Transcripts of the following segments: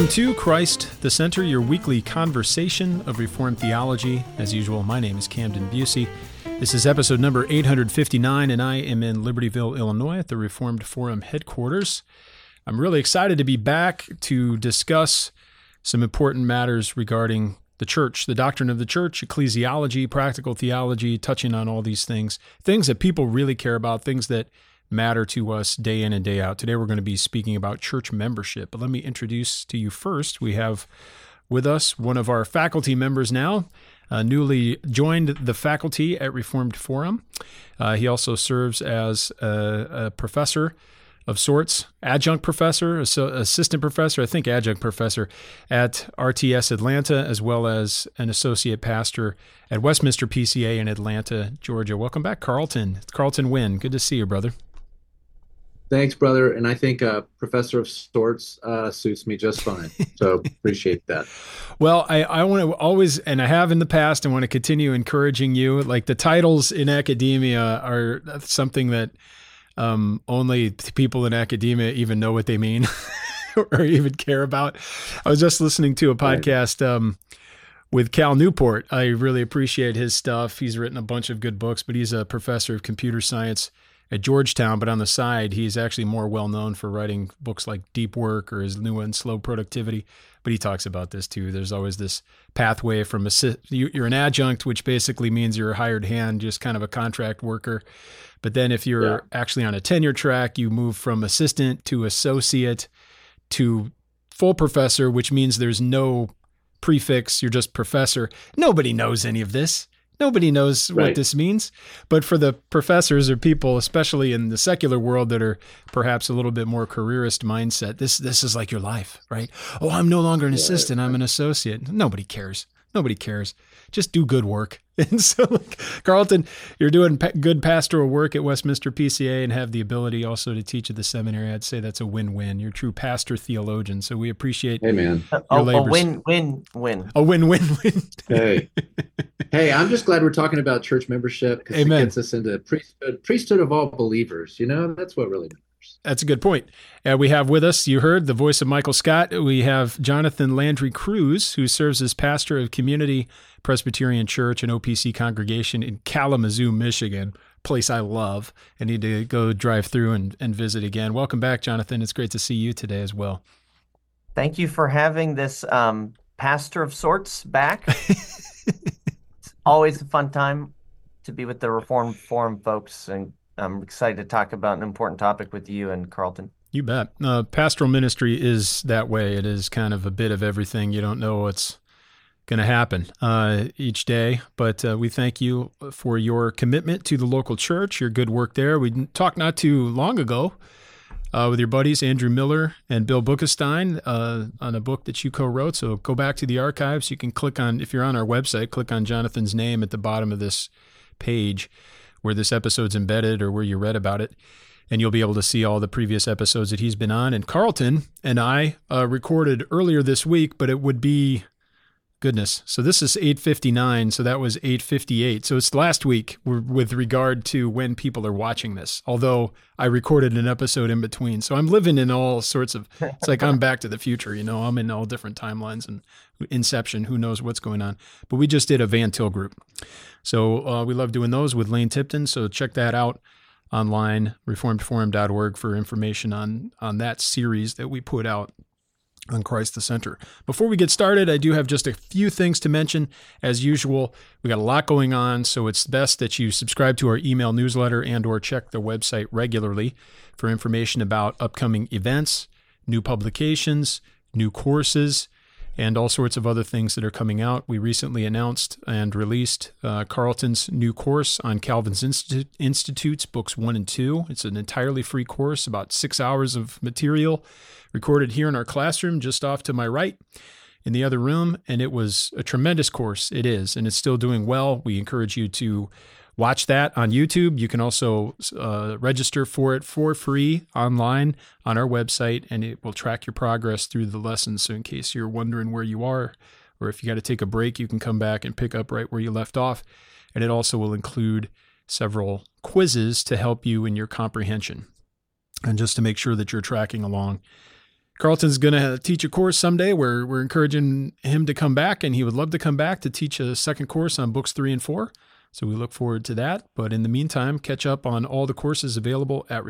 Welcome to Christ the Center, your weekly conversation of Reformed theology. As usual, my name is Camden Busey. This is episode number 859, and I am in Libertyville, Illinois at the Reformed Forum headquarters. I'm really excited to be back to discuss some important matters regarding the church, the doctrine of the church, ecclesiology, practical theology, touching on all these things that people really care about, things that matter to us day in and day out. Today we're going to be speaking about church membership. But let me introduce to you first, we have with us one of our faculty members now, newly joined the faculty at Reformed Forum. He also serves as a professor of sorts, adjunct professor, assistant professor, I think adjunct professor at RTS Atlanta, as well as an associate pastor at Westminster PCA in Atlanta, Georgia. Welcome back, Carlton. It's Carlton Wynn. Good to see you, brother. Thanks, brother. And I think professor of sorts suits me just fine. So appreciate that. Well, I want to always, and I have in the past, I want to continue encouraging you. Like the titles in academia are something that only people in academia even know what they mean or even care about. I was just listening to a podcast with Cal Newport. I really appreciate his stuff. He's written a bunch of good books, but he's a professor of computer science at Georgetown, but on the side, he's actually more well-known for writing books like Deep Work or his new one, Slow Productivity. But he talks about this too. There's always this pathway from you're an adjunct, which basically means you're a hired hand, just kind of a contract worker. But then if you're actually on a tenure track, you move from assistant to associate to full professor, which means there's no prefix. You're just professor. Nobody knows any of this. Nobody knows what this means. But for the professors or people, especially in the secular world that are perhaps a little bit more careerist mindset, this is like your life, right? Oh, I'm no longer an assistant. I'm an associate. Nobody cares. Nobody cares. Just do good work. And so, Carlton, you're doing good pastoral work at Westminster PCA and have the ability also to teach at the seminary. I'd say that's a win-win. You're a true pastor theologian. So we appreciate your labors. A win-win-win. A win-win-win. Hey, I'm just glad we're talking about church membership because it gets us into priesthood of all believers. You know, that's what really matters. That's a good point. We have with us, you heard, the voice of Michael Scott. We have Jonathan Landry Cruz, who serves as pastor of Community Presbyterian Church and OPC congregation in Kalamazoo, Michigan, place I love. I need to go drive through and visit again. Welcome back, Jonathan. It's great to see you today as well. Thank you for having this pastor of sorts back. It's always a fun time to be with the Reformed Forum folks, and I'm excited to talk about an important topic with you and Carlton. You bet. Pastoral ministry is that way. It is kind of a bit of everything. You don't know what's going to happen each day, but we thank you for your commitment to the local church, your good work there. We talked not too long ago with your buddies Andrew Miller and Bill Bookestein on a book that you co-wrote. So go back to the archives. You can click on, if you're on our website, click on Jonathan's name at the bottom of this page where this episode's embedded or where you read about it, and you'll be able to see all the previous episodes that he's been on. And Carlton and I recorded earlier this week, but it would be, goodness, so this is 8:59, so that was 8:58. So it's last week with regard to when people are watching this, although I recorded an episode in between. So I'm living in all sorts of, it's like I'm Back to the Future, you know, I'm in all different timelines and Inception, who knows what's going on. But we just did a Van Til group. So we love doing those with Lane Tipton. So check that out online, reformedforum.org, for information on that series that we put out on Christ the Center. Before we get started, I do have just a few things to mention. As usual, we got a lot going on, so it's best that you subscribe to our email newsletter and or check the website regularly for information about upcoming events, new publications, new courses, and all sorts of other things that are coming out. We recently announced and released Carlton's new course on Calvin's Institutes, Books 1 and 2. It's an entirely free course, about 6 hours of material recorded here in our classroom just off to my right in the other room, and it was a tremendous course. It is, and it's still doing well. We encourage you to watch that on YouTube. You can also register for it for free online on our website, and it will track your progress through the lessons. So in case you're wondering where you are, or if you got to take a break, you can come back and pick up right where you left off. And it also will include several quizzes to help you in your comprehension and just to make sure that you're tracking along Carlton's going to teach a course someday where we're encouraging him to come back, and he would love to come back to teach a second course on books 3 and 4. So we look forward to that. But in the meantime, catch up on all the courses available at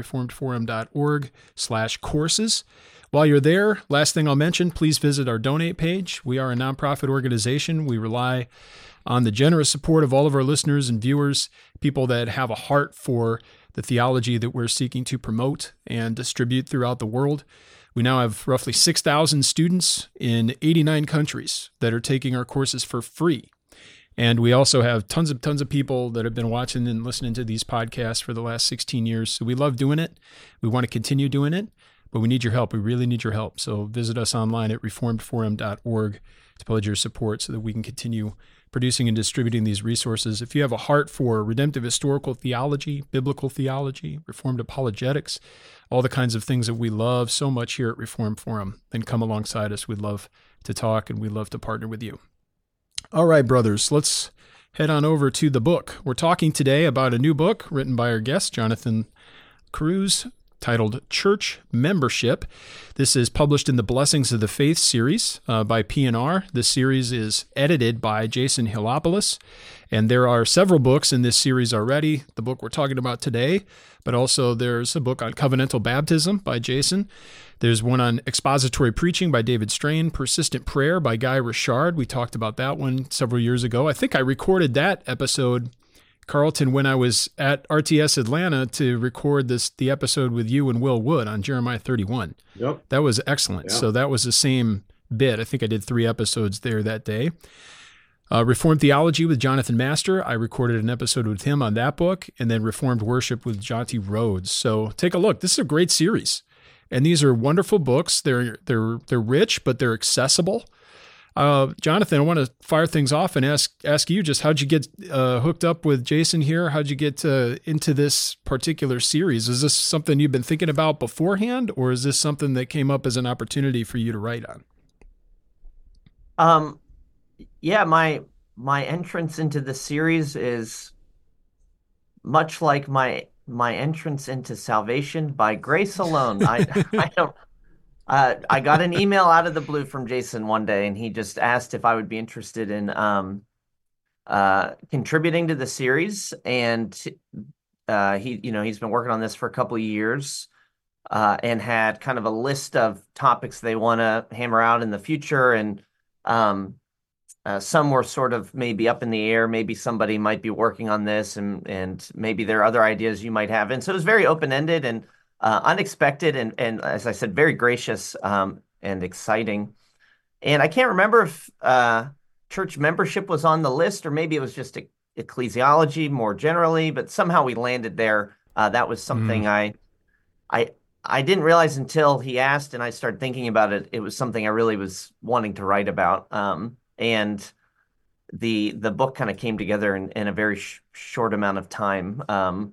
reformedforum.org/courses. While you're there, last thing I'll mention, please visit our donate page. We are a nonprofit organization. We rely on the generous support of all of our listeners and viewers, people that have a heart for the theology that we're seeking to promote and distribute throughout the world. We now have roughly 6,000 students in 89 countries that are taking our courses for free. And we also have tons of people that have been watching and listening to these podcasts for the last 16 years. So we love doing it. We want to continue doing it, but we need your help. We really need your help. So visit us online at reformedforum.org to pledge your support so that we can continue producing and distributing these resources. If you have a heart for redemptive historical theology, biblical theology, Reformed apologetics, all the kinds of things that we love so much here at Reformed Forum, then come alongside us. We'd love to talk and we'd love to partner with you. All right, brothers, let's head on over to the book. We're talking today about a new book written by our guest, Jonathan Cruz, titled Church Membership. This is published in the Blessings of the Faith series by P&R. This series is edited by Jason Hilopoulos, and there are several books in this series already, the book we're talking about today, but also there's a book on covenantal baptism by Jason. There's one on expository preaching by David Strain, persistent prayer by Guy Richard. We talked about that one several years ago. I think I recorded that episode, Carlton, when I was at RTS Atlanta to record the episode with you and Will Wood on Jeremiah 31. Yep. That was excellent. Yeah. So that was the same bit. I think I did 3 episodes there that day. Reformed Theology with Jonathan Master. I recorded an episode with him on that book, and then Reformed Worship with Jonty Rhodes. So take a look. This is a great series, and these are wonderful books. They're rich, but they're accessible. Jonathan, I want to fire things off and ask you just how'd you get hooked up with Jason here? How'd you get into this particular series? Is this something you've been thinking about beforehand, or is this something that came up as an opportunity for you to write on? Yeah, my entrance into the series is much like my entrance into salvation by grace alone. I don't. I got an email out of the blue from Jason one day, and he just asked if I would be interested in contributing to the series. And he's been working on this for a couple of years, and had kind of a list of topics they want to hammer out in the future. And some were sort of maybe up in the air. Maybe somebody might be working on this, and maybe there are other ideas you might have. And so it was very open-ended and unexpected, and as I said, very gracious and exciting. And I can't remember if church membership was on the list, or maybe it was just ecclesiology more generally, but somehow we landed there. That was something I didn't realize until he asked, and I started thinking about it. It was something I really was wanting to write about. And the book kind of came together in a very short amount of time.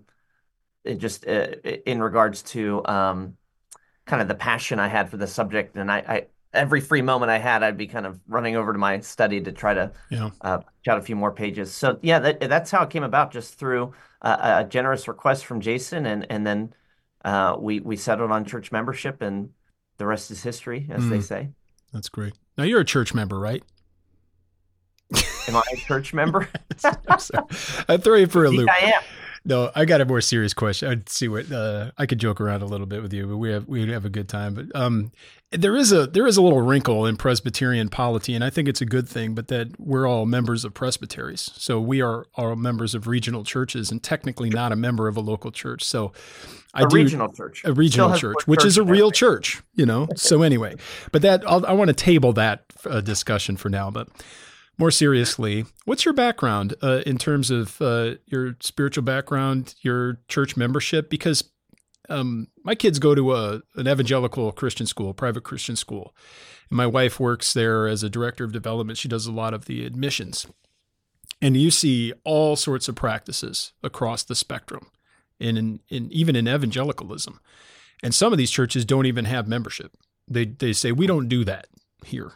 In regards to kind of the passion I had for the subject, and I every free moment I had, I'd be kind of running over to my study to try to jot a few more pages. So yeah, that's how it came about, just through a generous request from Jason, and then we settled on church membership, and the rest is history, as they say. That's great. Now you're a church member, right? Am I a church member? I throw you for a loop. I am. No, I got a more serious question. I'd see what I could joke around a little bit with you, but we have a good time. But there is a little wrinkle in Presbyterian polity, and I think it's a good thing. But that we're all members of presbyteries, so we are all members of regional churches, and technically not a member of a local church. So a regional church, which is a real church, So anyway, but I want to table that discussion for now, but. More seriously, what's your background in terms of your spiritual background, your church membership? Because my kids go to an evangelical Christian school, private Christian school, and my wife works there as a director of development. She does a lot of the admissions. And you see all sorts of practices across the spectrum, even in evangelicalism. And some of these churches don't even have membership. They say, we don't do that here.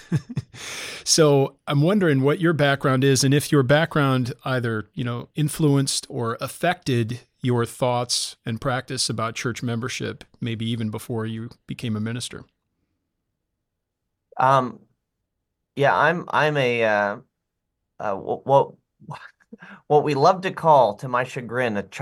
So I'm wondering what your background is, and if your background either, influenced or affected your thoughts and practice about church membership, maybe even before you became a minister. Um, yeah, I'm a what what we love to call, to my chagrin, a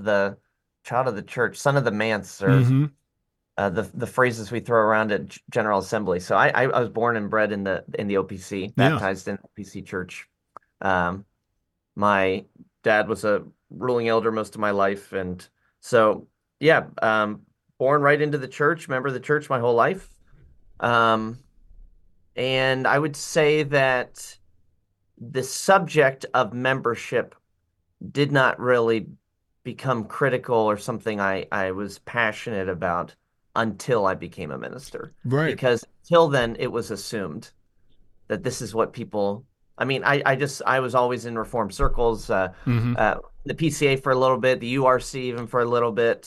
child of the church, son of the manse, or Mm-hmm. the phrases we throw around at General Assembly. So I was born and bred in the OPC, Yeah. baptized in OPC church. Um, my dad was a ruling elder most of my life, and so yeah, born right into the church, member of the church my whole life. Um, and I would say that the subject of membership did not really become critical or something I was passionate about until I became a minister. Right. Because till then, it was assumed that this is what people. I mean, I was always in reform circles, Mm-hmm. the PCA for a little bit, the URC even for a little bit,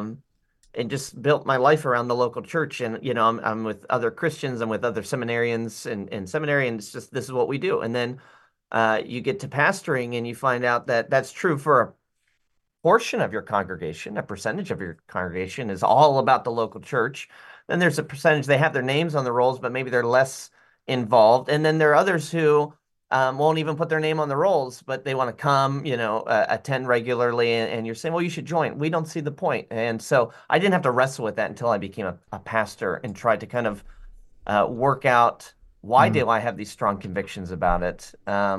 and just built my life around the local church. And I'm with other Christians, I'm with other seminarians and seminary, and it's just this is what we do. And then you get to pastoring, and you find out that that's true for a portion of your congregation. A percentage of your congregation is all about the local church. Then there's a percentage, they have their names on the rolls, but maybe they're less involved. And then there are others who won't even put their name on the rolls, but they want to come, attend regularly. And you're saying, well, you should join. We don't see the point. And so I didn't have to wrestle with that until I became a pastor and tried to kind of work out, why Mm. do I have these strong convictions about it?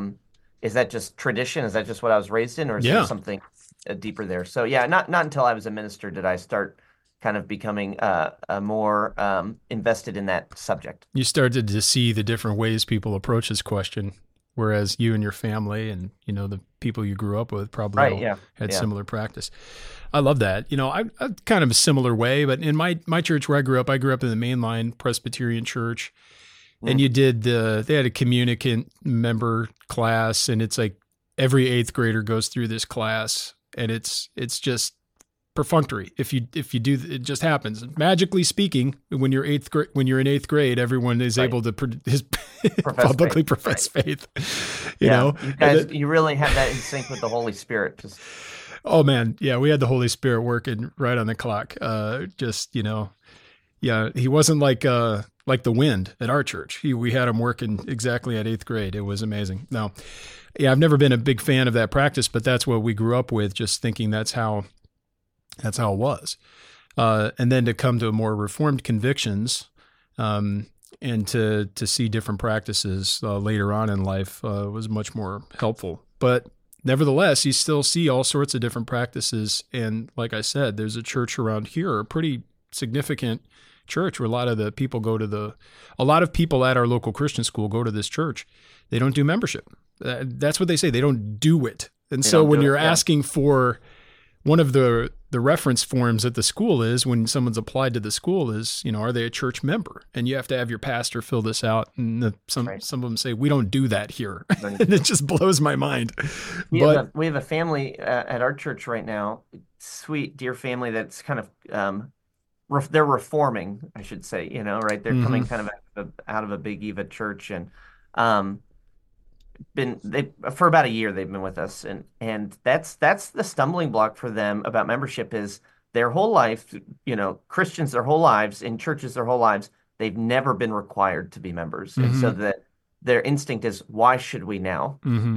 Is that just tradition? Is that just what I was raised in, or is there Yeah. something deeper there? So yeah, not until I was a minister did I start kind of becoming more invested in that subject. You started to see the different ways people approach this question, whereas you and your family and, the people you grew up with probably Right? all Yeah. had Yeah. similar practice. I love that. I'm kind of a similar way, but in my church where I grew up in the mainline Presbyterian church, and Mm. they had a communicant member class, and it's like every eighth grader goes through this class, and it's just perfunctory. If you do, it just happens. Magically speaking, when you're in eighth grade, everyone is Right. able to Profess publicly faith. profess faith. Yeah. You guys, And you really have that in sync with the Holy Spirit. Just oh man, yeah, we had the Holy Spirit working right on the clock. Yeah, he wasn't like the wind at our church. We had him working exactly at eighth grade. It was amazing. No, yeah, I've never been a big fan of that practice, but that's what we grew up with, just thinking that's how it was. And then to come to more reformed convictions, and to see different practices later on in life was much more helpful. But nevertheless, you still see all sorts of different practices. And like I said, there's a church around here, a pretty significant church, where a lot of people at our local Christian school go to this church. They don't do membership. That's what they say. They don't do it. And so when you're asking for one of the reference forms at the school is, when someone's applied to the school, is, are they a church member? And you have to have your pastor fill this out. And some of them say, we don't do that here. And it just blows my mind. We have a family at our church right now, sweet, dear family, that's kind of they're reforming, I should say, right? They're coming kind of out of a Big Eva church, and for about a year they've been with us, and that's the stumbling block for them about membership is their whole life, Christians their whole lives, in churches their whole lives, they've never been required to be members. And so that their instinct is, why should we now?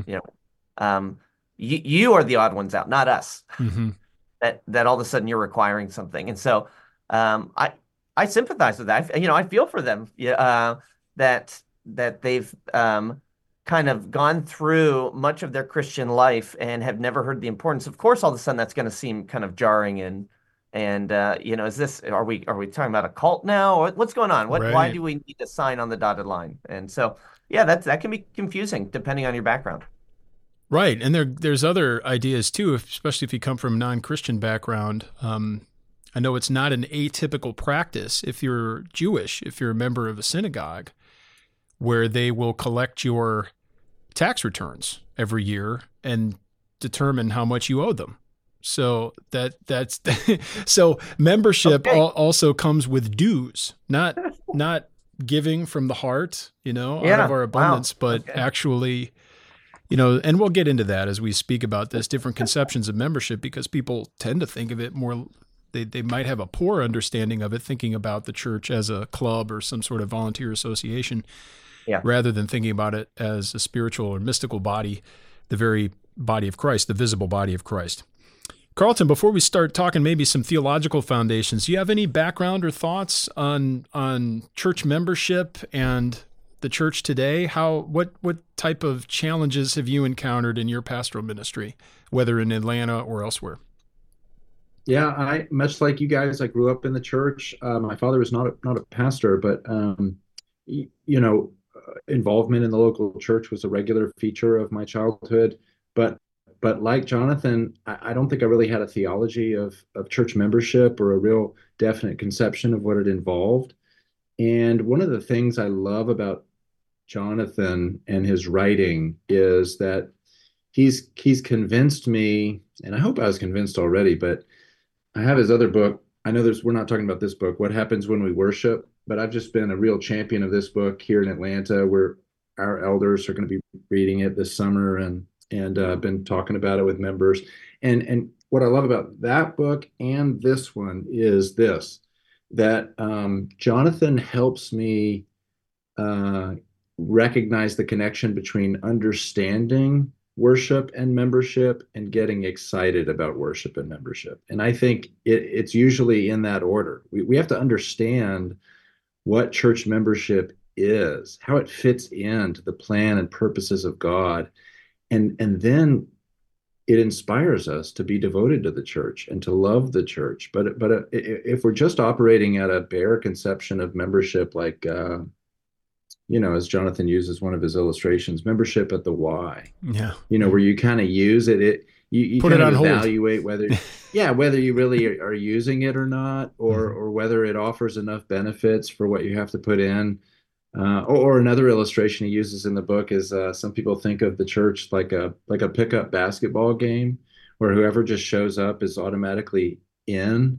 You are the odd ones out, not us. That all of a sudden you're requiring something. And so I sympathize with that. I feel for them. That they've kind of gone through much of their Christian life and have never heard the importance. Of course, all of a sudden that's going to seem kind of jarring, and are we talking about a cult now? What's going on? Why do we need to sign on the dotted line? And so yeah, that can be confusing depending on your background. Right, and there's other ideas too, especially if you come from a non-Christian background. I know it's not an atypical practice if you're Jewish, if you're a member of a synagogue, where they will collect your tax returns every year and determine how much you owe them. So that's so membership also comes with dues, not giving from the heart, out of our abundance, but actually, and we'll get into that as we speak about this, different conceptions of membership, because people tend to think of it more they might have a poor understanding of it, thinking about the church as a club or some sort of volunteer association, rather than thinking about it as a spiritual or mystical body, the very body of Christ, the visible body of Christ. Carlton, before we start talking maybe some theological foundations, do you have any background or thoughts on church membership and the church today? What type of challenges have you encountered in your pastoral ministry, whether in Atlanta or elsewhere? Yeah, I much like you guys, I grew up in the church. My father was not a pastor, but involvement in the local church was a regular feature of my childhood. But like Jonathan, I don't think I really had a theology of church membership or a real definite conception of what it involved. And one of the things I love about Jonathan and his writing is that he's convinced me, and I hope I was convinced already, but I have his other book. I know we're not talking about this book, What Happens When We Worship, but I've just been a real champion of this book here in Atlanta, where our elders are going to be reading it this summer, and been talking about it with members. And what I love about that book and this one is this, that Jonathan helps me recognize the connection between understanding worship and membership and getting excited about worship and membership. And I think it's usually in that order. We have to understand what church membership is, how it fits into the plan and purposes of God. And then it inspires us to be devoted to the church and to love the church. But if we're just operating at a bare conception of membership, like as Jonathan uses one of his illustrations, membership at the Y, where you kind of use it, you put kind it on of hold. Evaluate whether you really are using it or not, or whether it offers enough benefits for what you have to put in. Or another illustration he uses in the book is some people think of the church like a pickup basketball game where whoever just shows up is automatically in.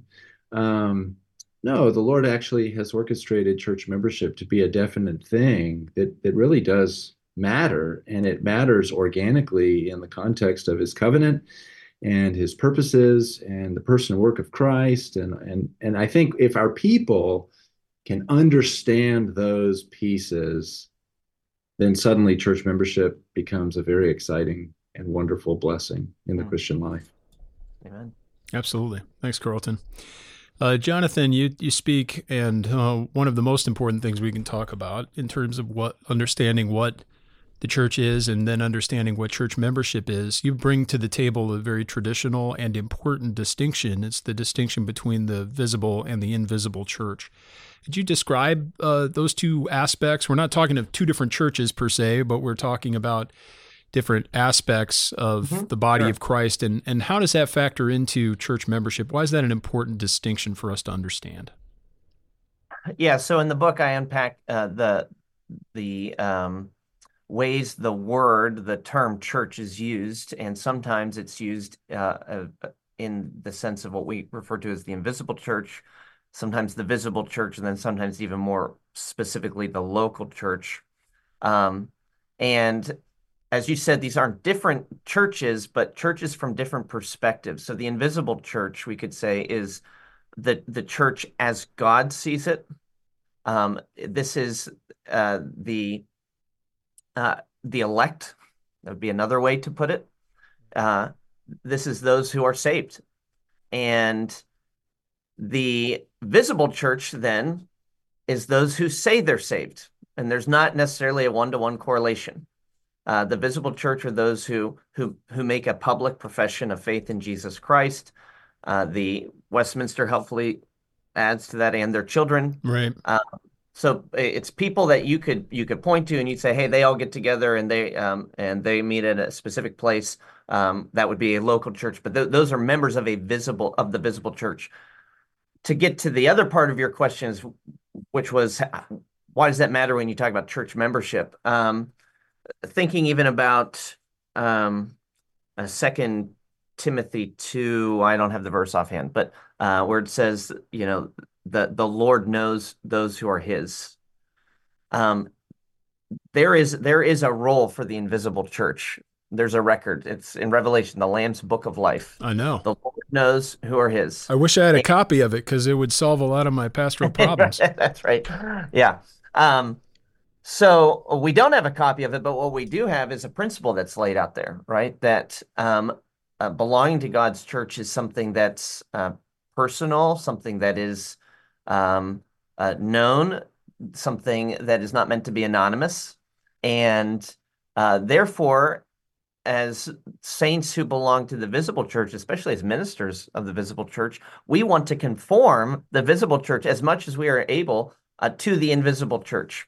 No, the Lord actually has orchestrated church membership to be a definite thing that really does matter, and it matters organically in the context of his covenant and his purposes and the person and work of Christ. And I think if our people can understand those pieces, then suddenly church membership becomes a very exciting and wonderful blessing in the Christian life. Amen. Absolutely. Thanks, Carlton. Jonathan, you speak, and one of the most important things we can talk about in terms of understanding what the church is and then understanding what church membership is, you bring to the table a very traditional and important distinction. It's the distinction between the visible and the invisible church. Could you describe those two aspects? We're not talking of two different churches per se, but we're talking about different aspects of the body of Christ. And how does that factor into church membership? Why is that an important distinction for us to understand? Yeah, so in the book, I unpack the ways the term church is used, and sometimes it's used in the sense of what we refer to as the invisible church, sometimes the visible church, and then sometimes even more specifically the local church. And as you said, these aren't different churches, but churches from different perspectives. So the invisible church, we could say, is the church as God sees it. This is the elect. That would be another way to put it. This is those who are saved. And the visible church, then, is those who say they're saved. And there's not necessarily a one-to-one correlation. The visible church are those who make a public profession of faith in Jesus Christ. The Westminster helpfully adds to that, and their children. Right. So it's people that you could point to, and you'd say, hey, they all get together and they meet at a specific place. That would be a local church, but those are members of the visible church. To get to the other part of your questions, which was, why does that matter when you talk about church membership? Thinking even about 2 Timothy 2, I don't have the verse offhand, but where it says, the Lord knows those who are his. There is a role for the invisible church. There's a record. It's in Revelation, the Lamb's Book of Life. I know. The Lord knows who are his. I wish I had a copy of it because it would solve a lot of my pastoral problems. That's right. Yeah. So we don't have a copy of it, but what we do have is a principle that's laid out there, right? That belonging to God's church is something that's personal, something that is known, something that is not meant to be anonymous. And therefore, as saints who belong to the visible church, especially as ministers of the visible church, we want to conform the visible church as much as we are able to the invisible church.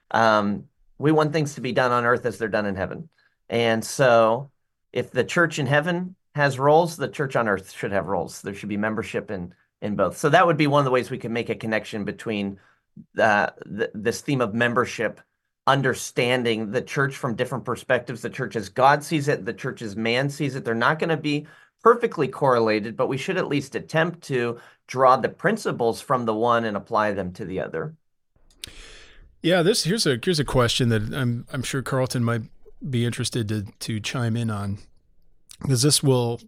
We want things to be done on earth as they're done in heaven. And so if the church in heaven has roles, the church on earth should have roles. There should be membership in both. So that would be one of the ways we can make a connection between this theme of membership, understanding the church from different perspectives. The church as God sees it, the church as man sees it. They're not going to be perfectly correlated, but we should at least attempt to draw the principles from the one and apply them to the other. Yeah, here's a question that I'm sure Carlton might be interested to chime in on, because this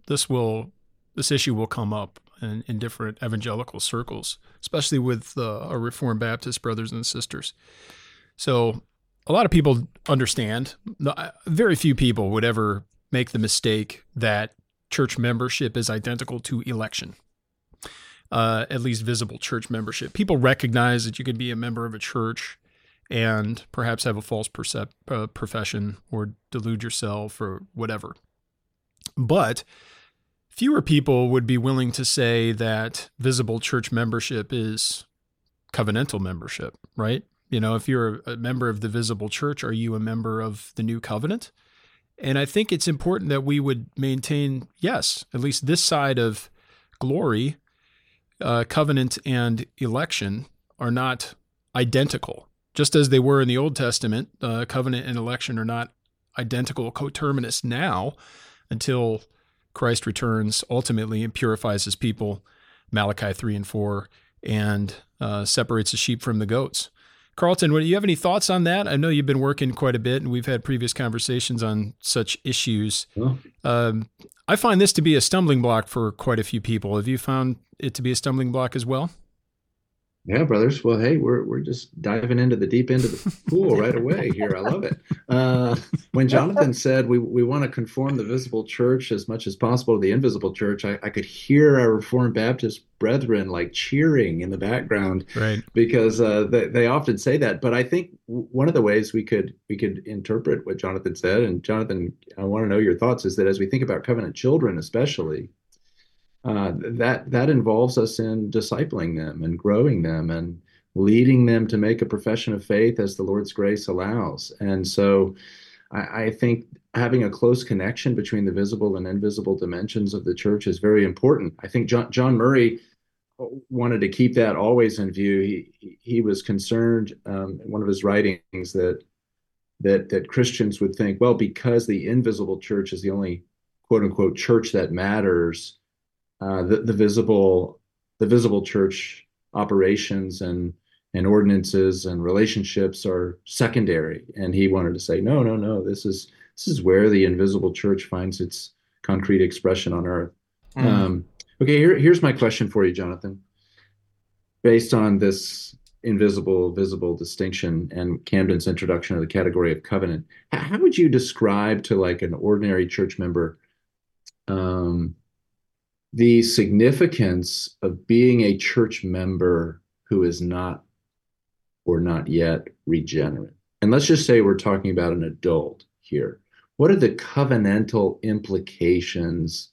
issue will come up in different evangelical circles, especially with our Reformed Baptist brothers and sisters. So a lot of people understand. Very few people would ever make the mistake that church membership is identical to election. At least visible church membership. People recognize that you could be a member of a church and perhaps have a false profession or delude yourself or whatever. But fewer people would be willing to say that visible church membership is covenantal membership, right? You know, if you're a member of the visible church, are you a member of the new covenant? And I think it's important that we would maintain, yes, at least this side of glory, covenant and election are not identical. Just as they were in the Old Testament, covenant and election are not identical, coterminous now until Christ returns ultimately and purifies his people, Malachi 3 and 4, and separates the sheep from the goats. Carlton, do you have any thoughts on that? I know you've been working quite a bit, and we've had previous conversations on such issues. I find this to be a stumbling block for quite a few people. Have you found it to be a stumbling block as well? Yeah, brothers. Well, hey, we're just diving into the deep end of the pool right away here. I love it. When Jonathan said we want to conform the visible church as much as possible to the invisible church, I could hear our Reformed Baptist brethren like cheering in the background, right? Because they often say that. But I think one of the ways we could interpret what Jonathan said, and Jonathan, I want to know your thoughts, is that as we think about covenant children, especially. That involves us in discipling them and growing them and leading them to make a profession of faith as the Lord's grace allows. And so I think having a close connection between the visible and invisible dimensions of the church is very important. I think John Murray wanted to keep that always in view. He was concerned in one of his writings that Christians would think, well, because the invisible church is the only quote unquote church that matters, the visible church operations and ordinances and relationships are secondary. And he wanted to say, no, this is where the invisible church finds its concrete expression on earth. Okay, here's my question for you, Jonathan. Based on this invisible, visible distinction and Camden's introduction of the category of covenant, how would you describe to like an ordinary church member the significance of being a church member who is not or not yet regenerate? And let's just say we're talking about an adult here. What are the covenantal implications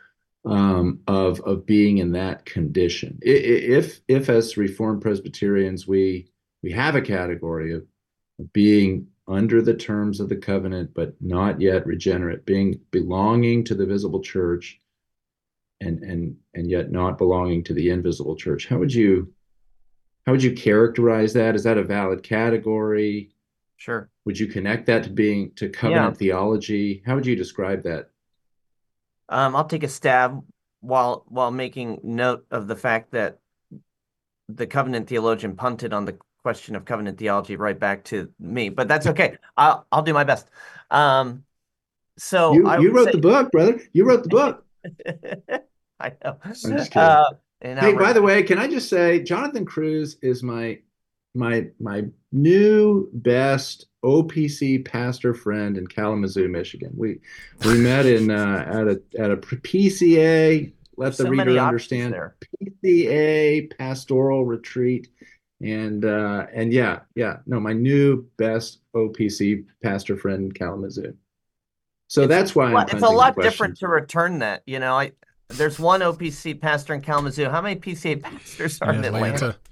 of being in that condition? If as Reformed Presbyterians we have a category of being under the terms of the covenant but not yet regenerate, belonging to the visible church, and yet not belonging to the invisible church. How would you characterize that? Is that a valid category? Sure. Would you connect that to covenant theology? How would you describe that? I'll take a stab while making note of the fact that the covenant theologian punted on the question of covenant theology right back to me, but that's okay. I'll do my best. So You I you would wrote say, the book, brother. You wrote the book. I know. I'm just kidding. And Hey, I'm by the repeating. way, can I just say Jonathan Cruz is my new best OPC pastor friend in Kalamazoo, Michigan. We met in at a PCA, let There's the so many reader options understand, there. PCA pastoral retreat. And yeah, no, my new best OPC pastor friend in Kalamazoo. So It's that's why I'm it's a punting the lot different question. to return that. There's one OPC pastor in Kalamazoo. How many PCA pastors are In in Atlanta? Atlanta.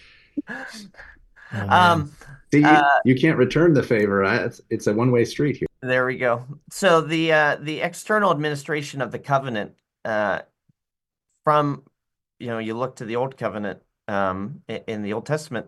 Oh man. Um, See, uh, you can't return the favor. It's a one-way street here. there we go. So the external administration of the covenant, uh, from you look to the Old Covenant, in the Old Testament,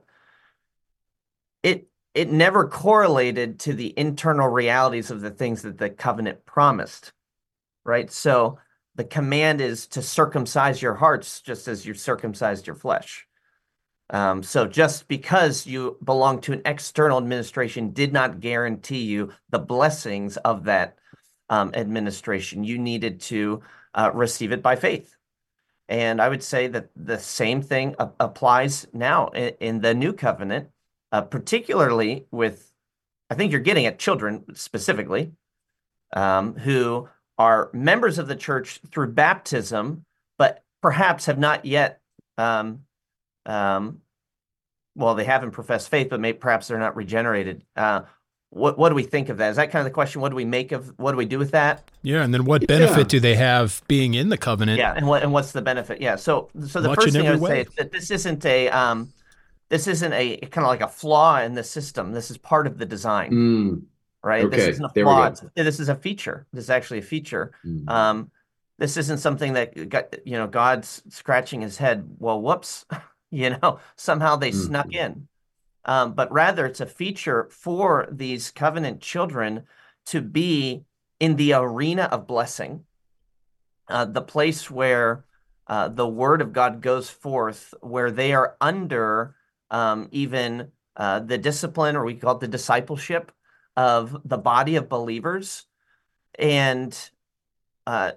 it never correlated to the internal realities of the things that the covenant promised, right? So the command is to circumcise your hearts just as you circumcised your flesh. So just because you belong to an external administration did not guarantee you the blessings of that administration. You needed to receive it by faith. And I would say that the same thing applies now in the new covenant, particularly with, I think you're getting at children specifically, who are members of the church through baptism, but perhaps have not yet, um, um, well, they haven't professed faith, but perhaps they're not regenerated. What do we think of that? Is that kind of the question? What do we do with that? Yeah, and then what benefit Yeah. do they have being in the covenant? Yeah, and what's the benefit? Yeah, so the Much first in thing I every would say way. is that this isn't a kind of like a flaw in the system. This is part of the design, Mm, right? This okay, isn't a there we flaw. go. This is a feature. This is actually a feature. Mm, Um, this isn't something that God's scratching his head. Well, whoops, somehow they snuck mm, in. But rather it's a feature for these covenant children to be in the arena of blessing, the place where the word of God goes forth, where they are under even the discipline, or we call it the discipleship of the body of believers. And uh,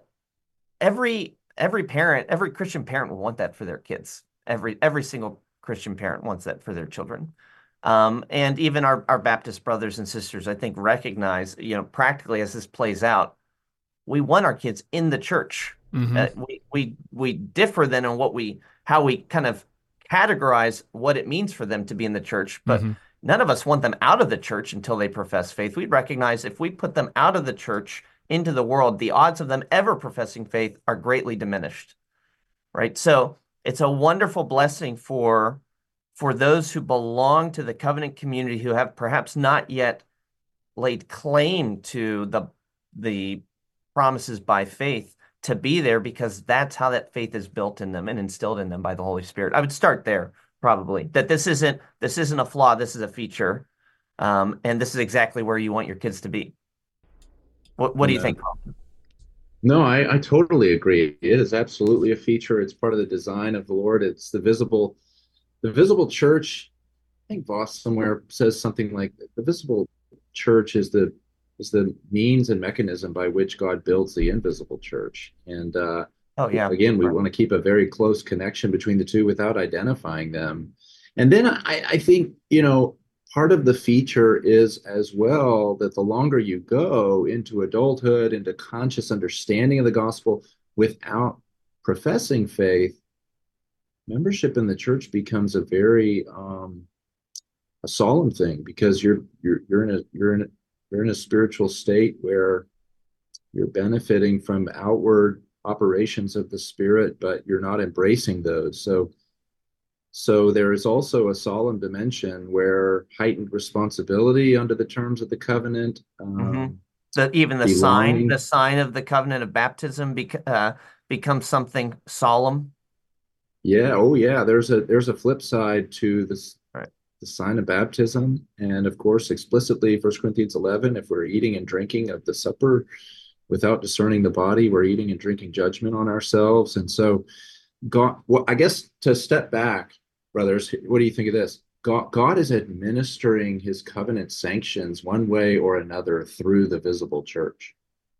every parent, every Christian parent will want that for their kids. Every single Christian parent wants that for their children. And even our Baptist brothers and sisters, I think, recognize, practically as this plays out, we want our kids in the church. Hmm. We differ then on how we kind of categorize what it means for them to be in the church, but Hmm. none of us want them out of the church until they profess faith. We recognize if we put them out of the church into the world, the odds of them ever professing faith are greatly diminished, right? So it's a wonderful blessing for those who belong to the covenant community who have perhaps not yet laid claim to the promises by faith to be there, because that's how that faith is built in them and instilled in them by the Holy Spirit. I would start there, probably, that this isn't a flaw, this is a feature, and this is exactly where you want your kids to be. What do you think, amen. Carl? No, I totally agree. It is absolutely a feature. It's part of the design of the Lord. It's the visible church. I think Voss somewhere says something like the visible church is the means and mechanism by which God builds the invisible church. And Oh yeah, again, we right. want to keep a very close connection between the two without identifying them. And then I think, part of the feature is as well that the longer you go into adulthood, into conscious understanding of the gospel without professing faith, membership in the church becomes a solemn thing because you're in a spiritual state where you're benefiting from outward operations of the spirit, but you're not embracing those. So there is also a solemn dimension where heightened responsibility under the terms of the covenant, hmm even the belonging. sign of the covenant of baptism becomes something solemn. Yeah, oh yeah. There's a flip side to this, Right. the sign of baptism, and of course, explicitly, 1 Corinthians 11. If we're eating and drinking of the supper without discerning the body, we're eating and drinking judgment on ourselves. And so God, well, I guess to step back, brothers, what do you think of this? God is administering his covenant sanctions one way or another through the visible church.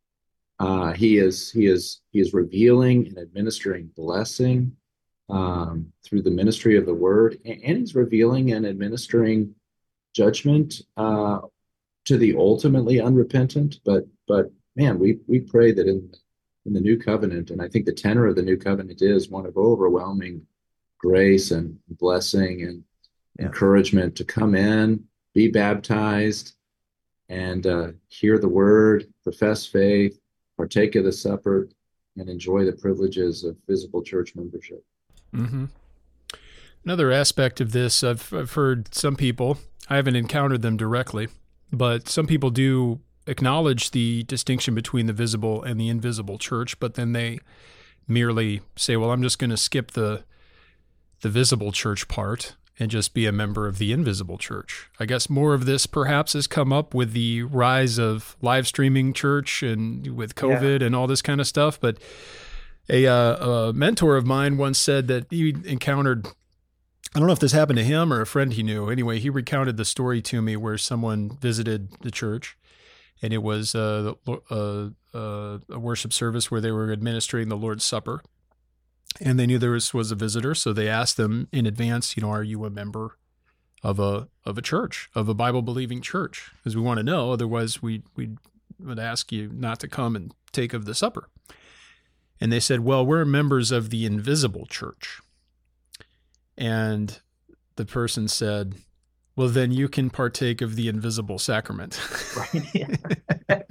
He is revealing and administering blessing through the ministry of the word, and he's revealing and administering judgment to the ultimately unrepentant. But man, we pray that in the new covenant, and I think the tenor of the new covenant is one of overwhelming grace and blessing and Yeah. encouragement to come in, be baptized, and hear the word, profess faith, partake of the supper, and enjoy the privileges of visible church membership. Mm-hmm. Another aspect of this, I've heard some people, I haven't encountered them directly, but some people do acknowledge the distinction between the visible and the invisible church, but then they merely say, well, I'm just going to skip the visible church part and just be a member of the invisible church. I guess more of this perhaps has come up with the rise of live streaming church and with COVID and all this kind of stuff. But a mentor of mine once said that he encountered, I don't know if this happened to him or a friend he knew. Anyway, he recounted the story to me where someone visited the church, and it was a worship service where they were administering the Lord's Supper. And they knew there was a visitor, so they asked them in advance, are you a member of a church, of a Bible-believing church? Because we want to know, otherwise we would ask you not to come and take of the supper. And they said, well, we're members of the invisible church. And the person said, well, then you can partake of the invisible sacrament. Right.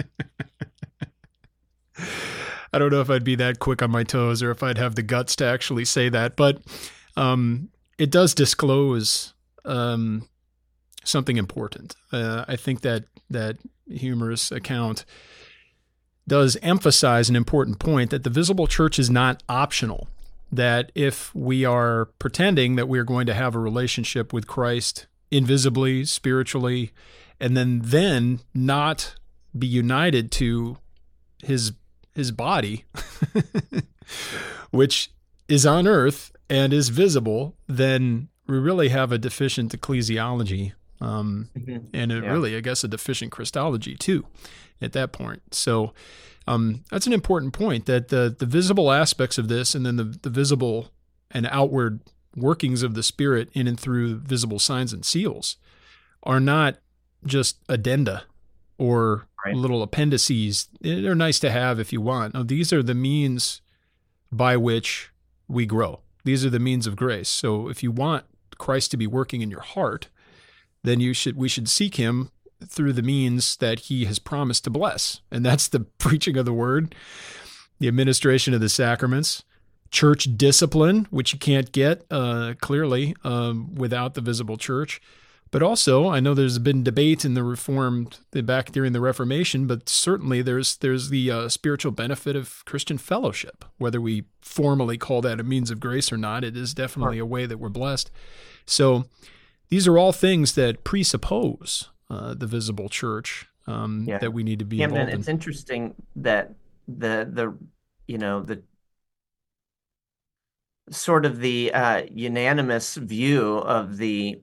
I don't know if I'd be that quick on my toes or if I'd have the guts to actually say that, but it does disclose something important. I think that humorous account does emphasize an important point, that the visible church is not optional, that if we are pretending that we are going to have a relationship with Christ invisibly, spiritually, and then not be united to his body, which is on earth and is visible, then we really have a deficient ecclesiology, and really, I guess, a deficient Christology too at that point. So that's an important point, that the visible aspects of this, and then the visible and outward workings of the Spirit in and through visible signs and seals, are not just addenda or little appendices. They're nice to have if you want. No, these are the means by which we grow. These are the means of grace. So if you want Christ to be working in your heart, then we should seek him through the means that he has promised to bless. And that's the preaching of the word, the administration of the sacraments, church discipline, which you can't get clearly without the visible church. But also, I know there's been debate in the Reformed back during the Reformation, but certainly there's the spiritual benefit of Christian fellowship. Whether we formally call that a means of grace or not, it is definitely a way that we're blessed. So these are all things that presuppose the visible church that we need to be involved in. It's interesting that the sort of the unanimous view of the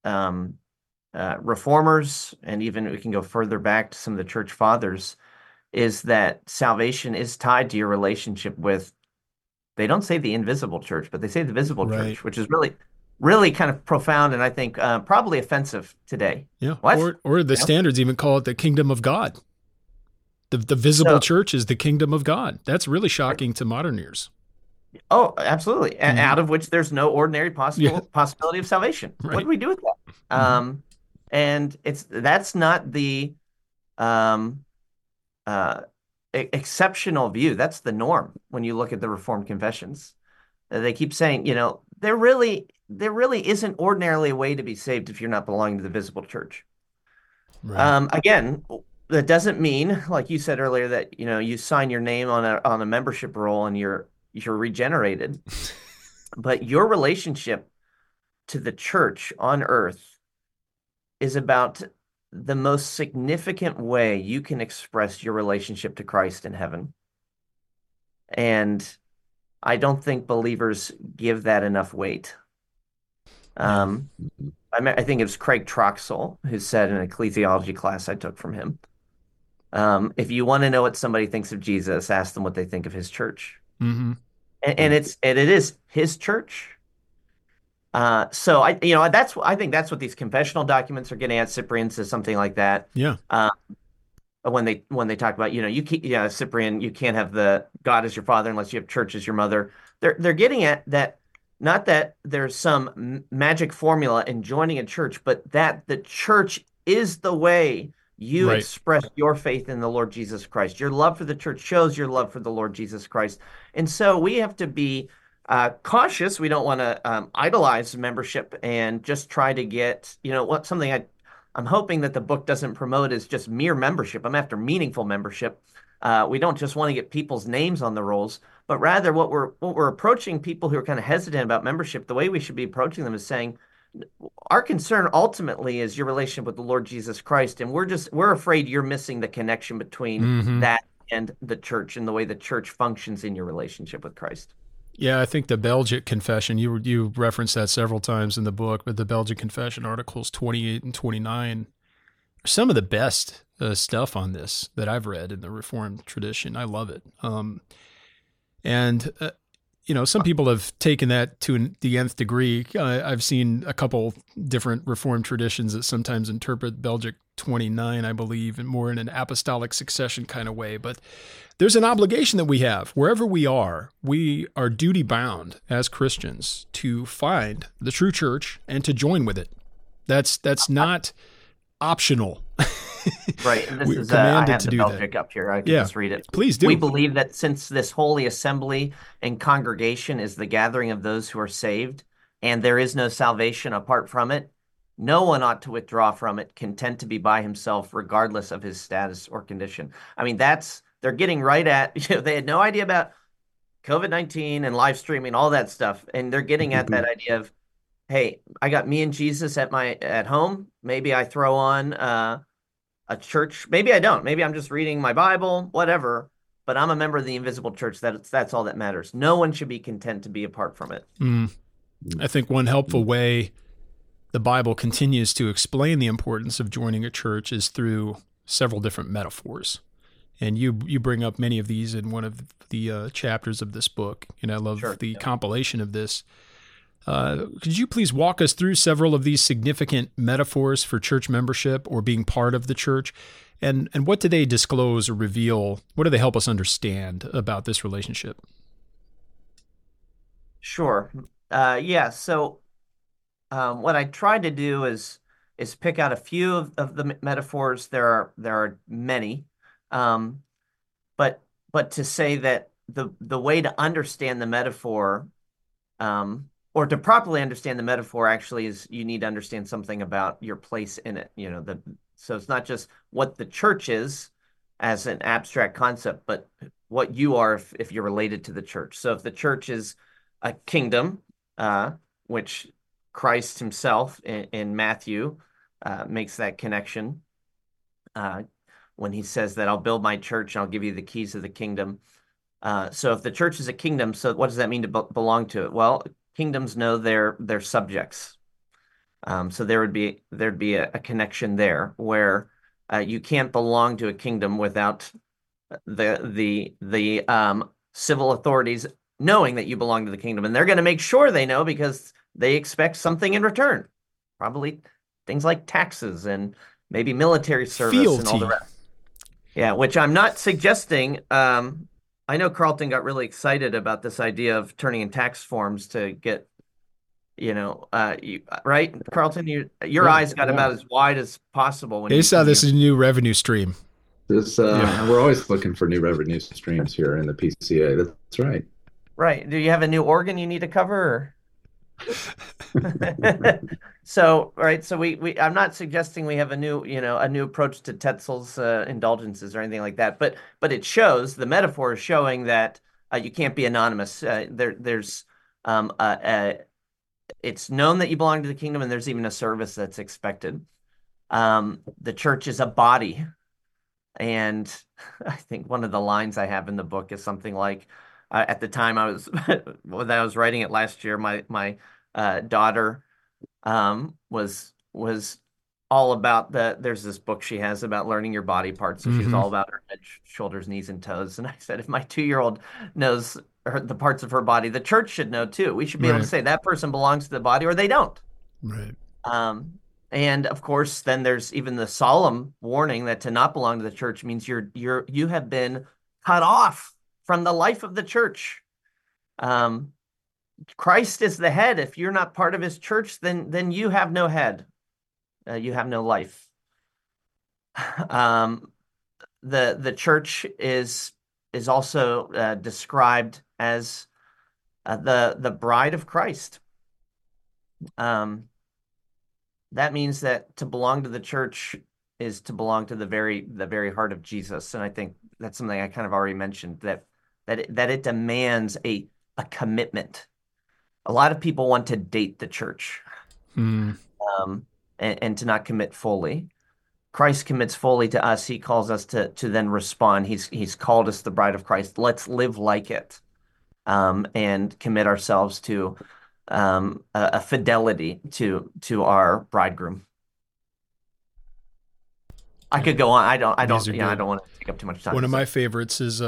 reformers, and even we can go further back to some of the church fathers, is that salvation is tied to your relationship with, they don't say the invisible church, but they say the visible church, which is really kind of profound, and I think probably offensive today. Yeah. What? Or the standards even call it the kingdom of God. The visible church is the kingdom of God. That's really shocking to modern ears. Oh, absolutely. Out of which there's no ordinary possibility of salvation. Right. What do we do with that? And that's not the exceptional view. That's the norm when you look at the Reformed confessions. They keep saying, there really isn't ordinarily a way to be saved if you're not belonging to the visible church. Right. Again, that doesn't mean, like you said earlier, that you sign your name on a membership roll and you're regenerated, but your relationship to the church on earth is about the most significant way you can express your relationship to Christ in heaven. And I don't think believers give that enough weight. I think it was Craig Troxel who said in an ecclesiology class I took from him, If you want to know what somebody thinks of Jesus, ask them what they think of his church. Mm-hmm. And it is his church. So I think that's what these confessional documents are getting at. Cyprian says something like that. Yeah. Uh, when they talk about, you can't, yeah, Cyprian, you can't have the God as your father unless you have church as your mother. They're getting at that, not that there's some magic formula in joining a church, but that the church is the way you Right. express your faith in the Lord Jesus Christ. Your love for the church shows your love for the Lord Jesus Christ. And so we have to be cautious. We don't want to idolize membership and just try to get, what something I'm hoping that the book doesn't promote is just mere membership. I'm after meaningful membership. We don't just want to get people's names on the rolls, but rather what we're approaching people who are kind of hesitant about membership. The way we should be approaching them is saying, our concern ultimately is your relationship with the Lord Jesus Christ, and we're afraid you're missing the connection between Mm-hmm. that and the church and the way the church functions in your relationship with Christ. Yeah, I think the Belgic Confession, you referenced that several times in the book, but the Belgic Confession, Articles 28 and 29, are some of the best stuff on this that I've read in the Reformed tradition. I love it. And some people have taken that to the nth degree. I've seen a couple different Reformed traditions that sometimes interpret Belgic 29, I believe, and more in an apostolic succession kind of way. But there's an obligation that we have wherever we are duty bound as Christians to find the true church and to join with it. That's not optional. Right. And this We're is I commanded have to the do Belgic that. up here. I can Yeah, just read it. please do. We believe that since this holy assembly and congregation is the gathering of those who are saved, and there is no salvation apart from it, no one ought to withdraw from it, content to be by himself, regardless of his status or condition. I mean, they're getting right at, they had no idea about COVID-19 and live streaming, all that stuff. And they're getting at that idea of, hey, I got me and Jesus at home. Maybe I throw on a church. Maybe I don't. Maybe I'm just reading my Bible, whatever. But I'm a member of the invisible church. That's all that matters. No one should be content to be apart from it. I think one helpful way the Bible continues to explain the importance of joining a church is through several different metaphors. And you bring up many of these in one of the chapters of this book. And I love the compilation of this. Could you please walk us through several of these significant metaphors for church membership or being part of the church? And what do they disclose or reveal? What do they help us understand about this relationship? Sure. Yeah. So what I tried to do is pick out a few of the metaphors. There are many, but to say that the way to understand the metaphor, or to properly understand the metaphor, actually is you need to understand something about your place in it. So it's not just what the church is as an abstract concept, but what you are if you're related to the church. So if the church is a kingdom, which Christ himself in Matthew makes that connection when he says that I'll build my church and I'll give you the keys of the kingdom. So if the church is a kingdom, so what does that mean to belong to it? Well, kingdoms know their subjects. So there'd be a connection there where you can't belong to a kingdom without the civil authorities knowing that you belong to the kingdom, and they're going to make sure they know because they expect something in return, probably things like taxes and maybe military service Fealty. And all the rest. Yeah, which I'm not suggesting. I know Carlton got really excited about this idea of turning in tax forms to get, right, Carlton, your eyes got about as wide as possible when They saw this as a new revenue stream. We're always looking for new revenue streams here in the PCA. That's right. Right. Do you have a new organ you need to cover? So, right. So I'm not suggesting we have a new approach to Tetzel's indulgences or anything like that. But it shows, the metaphor is showing that you can't be anonymous. There's it's known that you belong to the kingdom, and there's even a service that's expected. The church is a body. And I think one of the lines I have in the book is something like, at the time when I was writing it last year, my daughter was all about there's this book she has about learning your body parts. So she's Hmm. all about her head, shoulders, knees, and toes. And I said, if my 2-year-old knows the parts of her body, the church should know too. We should be able to Right. say that person belongs to the body or they don't. Right. And of course, then there's even the solemn warning that to not belong to the church means you have been cut off from the life of the church. Um, Christ is the head. If you're not part of his church, then you have no head. You have no life. Um, the church is also described as the bride of Christ. Um, that means that to belong to the church is to belong to the very heart of Jesus, and I think that's something I kind of already mentioned that it demands a commitment. A lot of people want to date the church, Mm. um, and to not commit fully. Christ commits fully to us. He calls us to then respond. He's called us the bride of Christ. Let's live like it, and commit ourselves to a fidelity to our bridegroom. I Yeah, could go on. these are I good. don't want to take up too much time. One of So my favorites is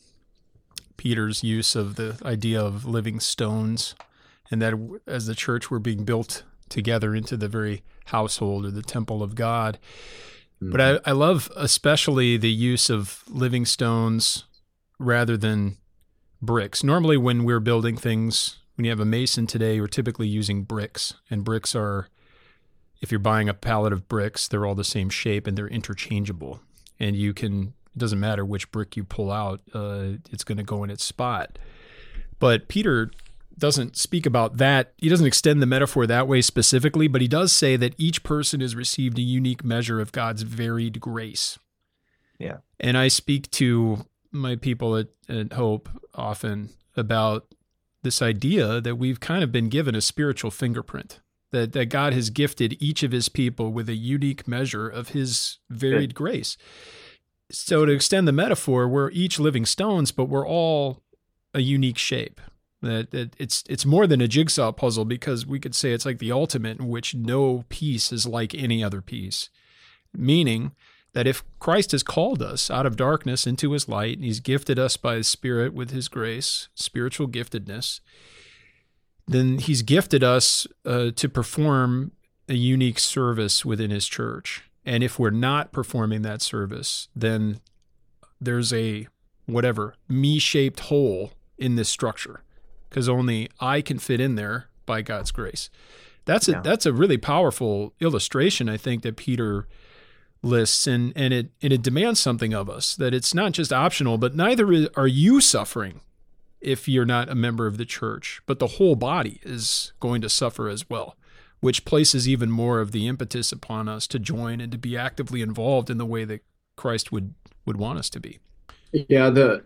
Peter's use of the idea of living stones, and that as the church we're being built together into the very household or the temple of God. But Mhm. I love especially the use of living stones rather than bricks. Normally, when we're building things, when you have a mason today, you're typically using bricks. And bricks are, if you're buying a pallet of bricks, they're all the same shape and they're interchangeable. And you can, it doesn't matter which brick you pull out, it's going to go in its spot. But Peter doesn't speak about that. He doesn't extend the metaphor that way specifically, but he does say that each person has received a unique measure of God's varied grace. yeah, And I speak to my people at Hope often about this idea that we've kind of been given a spiritual fingerprint, that God has gifted each of his people with a unique measure of his varied good. grace. So to extend the metaphor, we're each living stones, but we're all a unique shape. That it's more than a jigsaw puzzle, because we could say it's like the ultimate in which no piece is like any other piece. Meaning that if Christ has called us out of darkness into his light, and he's gifted us by his Spirit with his grace, spiritual giftedness, then he's gifted us to perform a unique service within his church. And if we're not performing that service, then there's a whatever me-shaped hole in this structure, because only I can fit in there by God's grace. Yeah, That's a really powerful illustration, I think, that Peter lists, and it demands something of us, that it's not just optional, but neither are you suffering if you're not a member of the church, but the whole body is going to suffer as well, which places even more of the impetus upon us to join and to be actively involved in the way that Christ would want us to be. Yeah,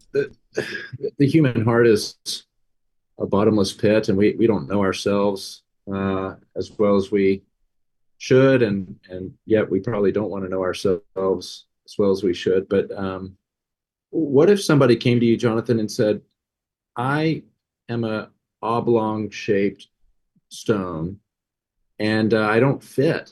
the human heart is a bottomless pit, and we don't know ourselves as well as we should, and yet we probably don't want to know ourselves as well as we should. But what if somebody came to you, Jonathan, and said, "I am a oblong shaped stone, and I don't fit.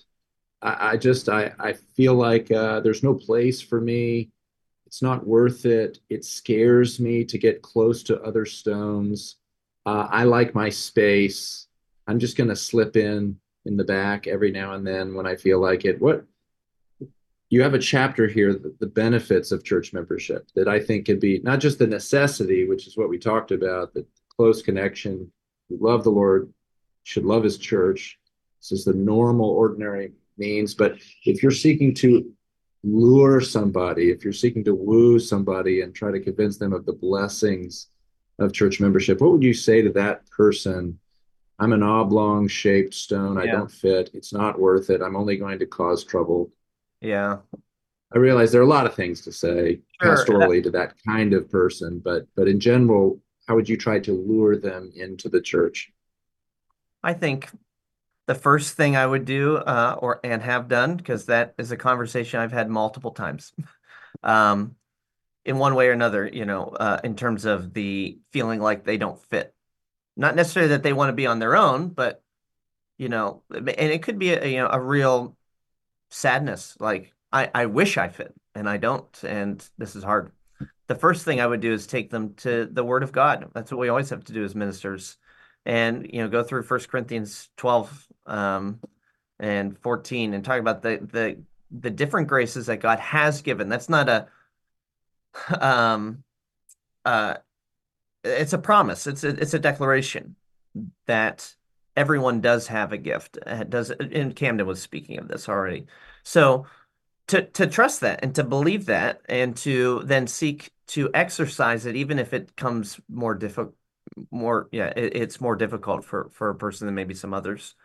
I feel like there's no place for me. It's not worth it. It scares me to get close to other stones. I like my space. I'm just going to slip in the back every now and then when I feel like it." What you have a chapter here, the benefits of church membership, that I think could be not just the necessity, which is what we talked about, the close connection. We love the Lord, should love his church. This is the normal, ordinary means. But if you're seeking to lure somebody, if you're seeking to woo somebody and try to convince them of the blessings of church membership, what would you say to that person? I'm an oblong shaped stone. I yeah, don't fit. It's not worth it. I'm only going to cause trouble. yeah. I realize there are a lot of things to say Sure. pastorally to that kind of person, but in general, how would you try to lure them into the church? I think the first thing I would do, and have done, because that is a conversation I've had multiple times, um, in one way or another, in terms of the feeling like they don't fit. Not necessarily that they want to be on their own, but and it could be a real sadness, like I wish I fit and I don't, and this is hard. The first thing I would do is take them to the Word of God. That's what we always have to do as ministers, and go through 1 Corinthians 12 and 14 and talk about the different graces that God has given. That's not a um uh it's a promise. It's a declaration that everyone does have a gift. Does and Camden was speaking of this already. So to trust that and to believe that and to then seek to exercise it, even if it comes more difficult, it's more difficult for a person than maybe some others.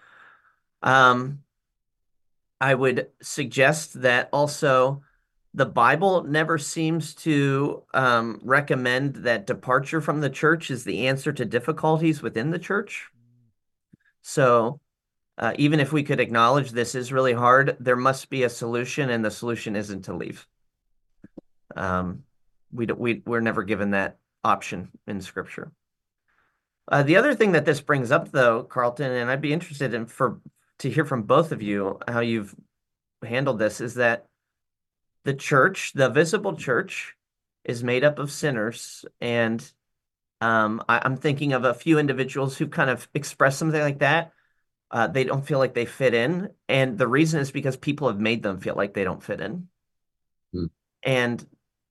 I would suggest that also the Bible never seems to recommend that departure from the church is the answer to difficulties within the church. So even if we could acknowledge this is really hard, there must be a solution, and the solution isn't to leave. We're never given that option in Scripture. The other thing that this brings up, though, Carlton, and I'd be interested to hear from both of you how you've handled this, is that the church, the visible church, is made up of sinners, and I'm thinking of a few individuals who kind of express something like that. They don't feel like they fit in, and the reason is because people have made them feel like they don't fit in. And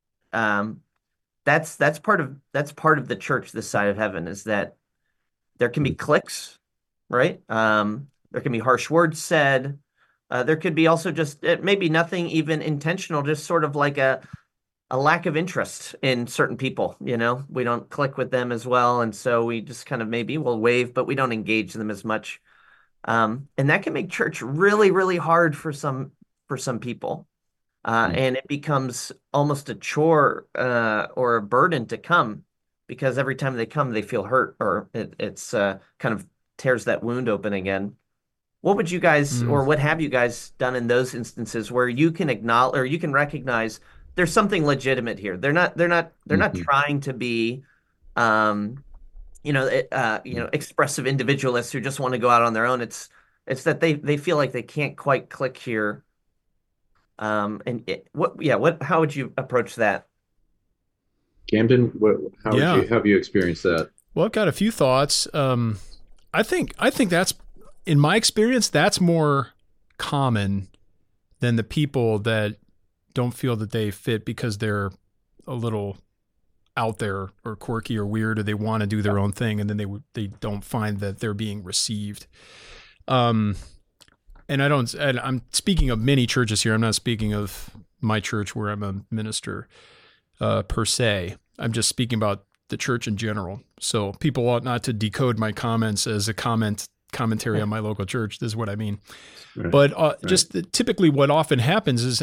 that's part of the church, this side of heaven, is that there can be cliques, right? There can be harsh words said. There could be also just maybe nothing even intentional, just sort of like a lack of interest in certain people. We don't click with them as well, and so we just kind of maybe we'll wave, but we don't engage them as much. And that can make church really, really hard for some people. And it becomes almost a chore or a burden to come, because every time they come, they feel hurt, or it's kind of tears that wound open again. What would you guys, or what have you guys done in those instances where you can acknowledge or you can recognize there's something legitimate here? They're not trying to be, expressive individualists who just want to go out on their own. It's that they feel like they can't quite click here. How would you approach that? Camden, how have you experienced that? Well, I've got a few thoughts. I think that's, in my experience, that's more common than the people that don't feel that they fit because they're a little out there or quirky or weird, or they want to do their own thing, and then they don't find that they're being received. And I'm speaking of many churches here. I'm not speaking of my church where I'm a minister per se. I'm just speaking about the church in general. So people ought not to decode my comments as a commentary on my local church. This is what I mean. Right. But just typically what often happens is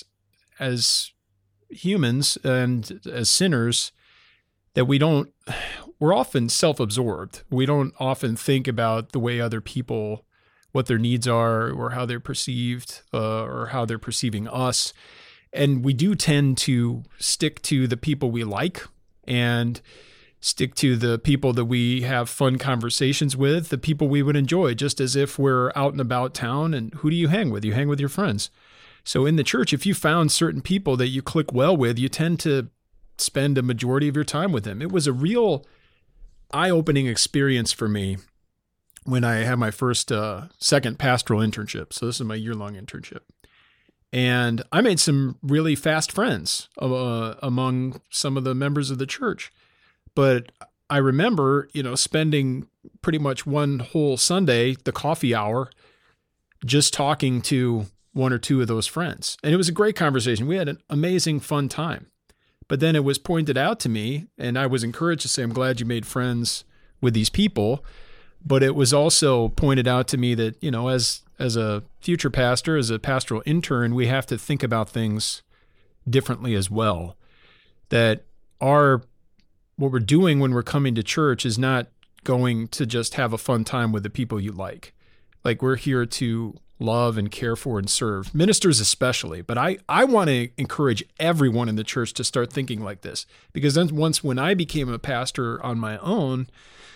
as humans and as sinners, that we're often self-absorbed. We don't often think about the way other people, what their needs are, or how they're perceived, or how they're perceiving us. And we do tend to stick to the people we like and stick to the people that we have fun conversations with, the people we would enjoy, just as if we're out and about town. And who do you hang with? You hang with your friends. So in the church, if you found certain people that you click well with, you tend to spend a majority of your time with them. It was a real eye-opening experience for me when I had my first second pastoral internship. So this is my year-long internship. And I made some really fast friends among some of the members of the church. But I remember, spending pretty much one whole Sunday, the coffee hour, just talking to one or two of those friends. And it was a great conversation. We had an amazing, fun time. But then it was pointed out to me, and I was encouraged to say, I'm glad you made friends with these people. But it was also pointed out to me that, as a future pastor, as a pastoral intern, we have to think about things differently as well. That what we're doing when we're coming to church is not going to just have a fun time with the people you like. Like, we're here to love and care for and serve, ministers especially. But I want to encourage everyone in the church to start thinking like this, because then when I became a pastor on my own,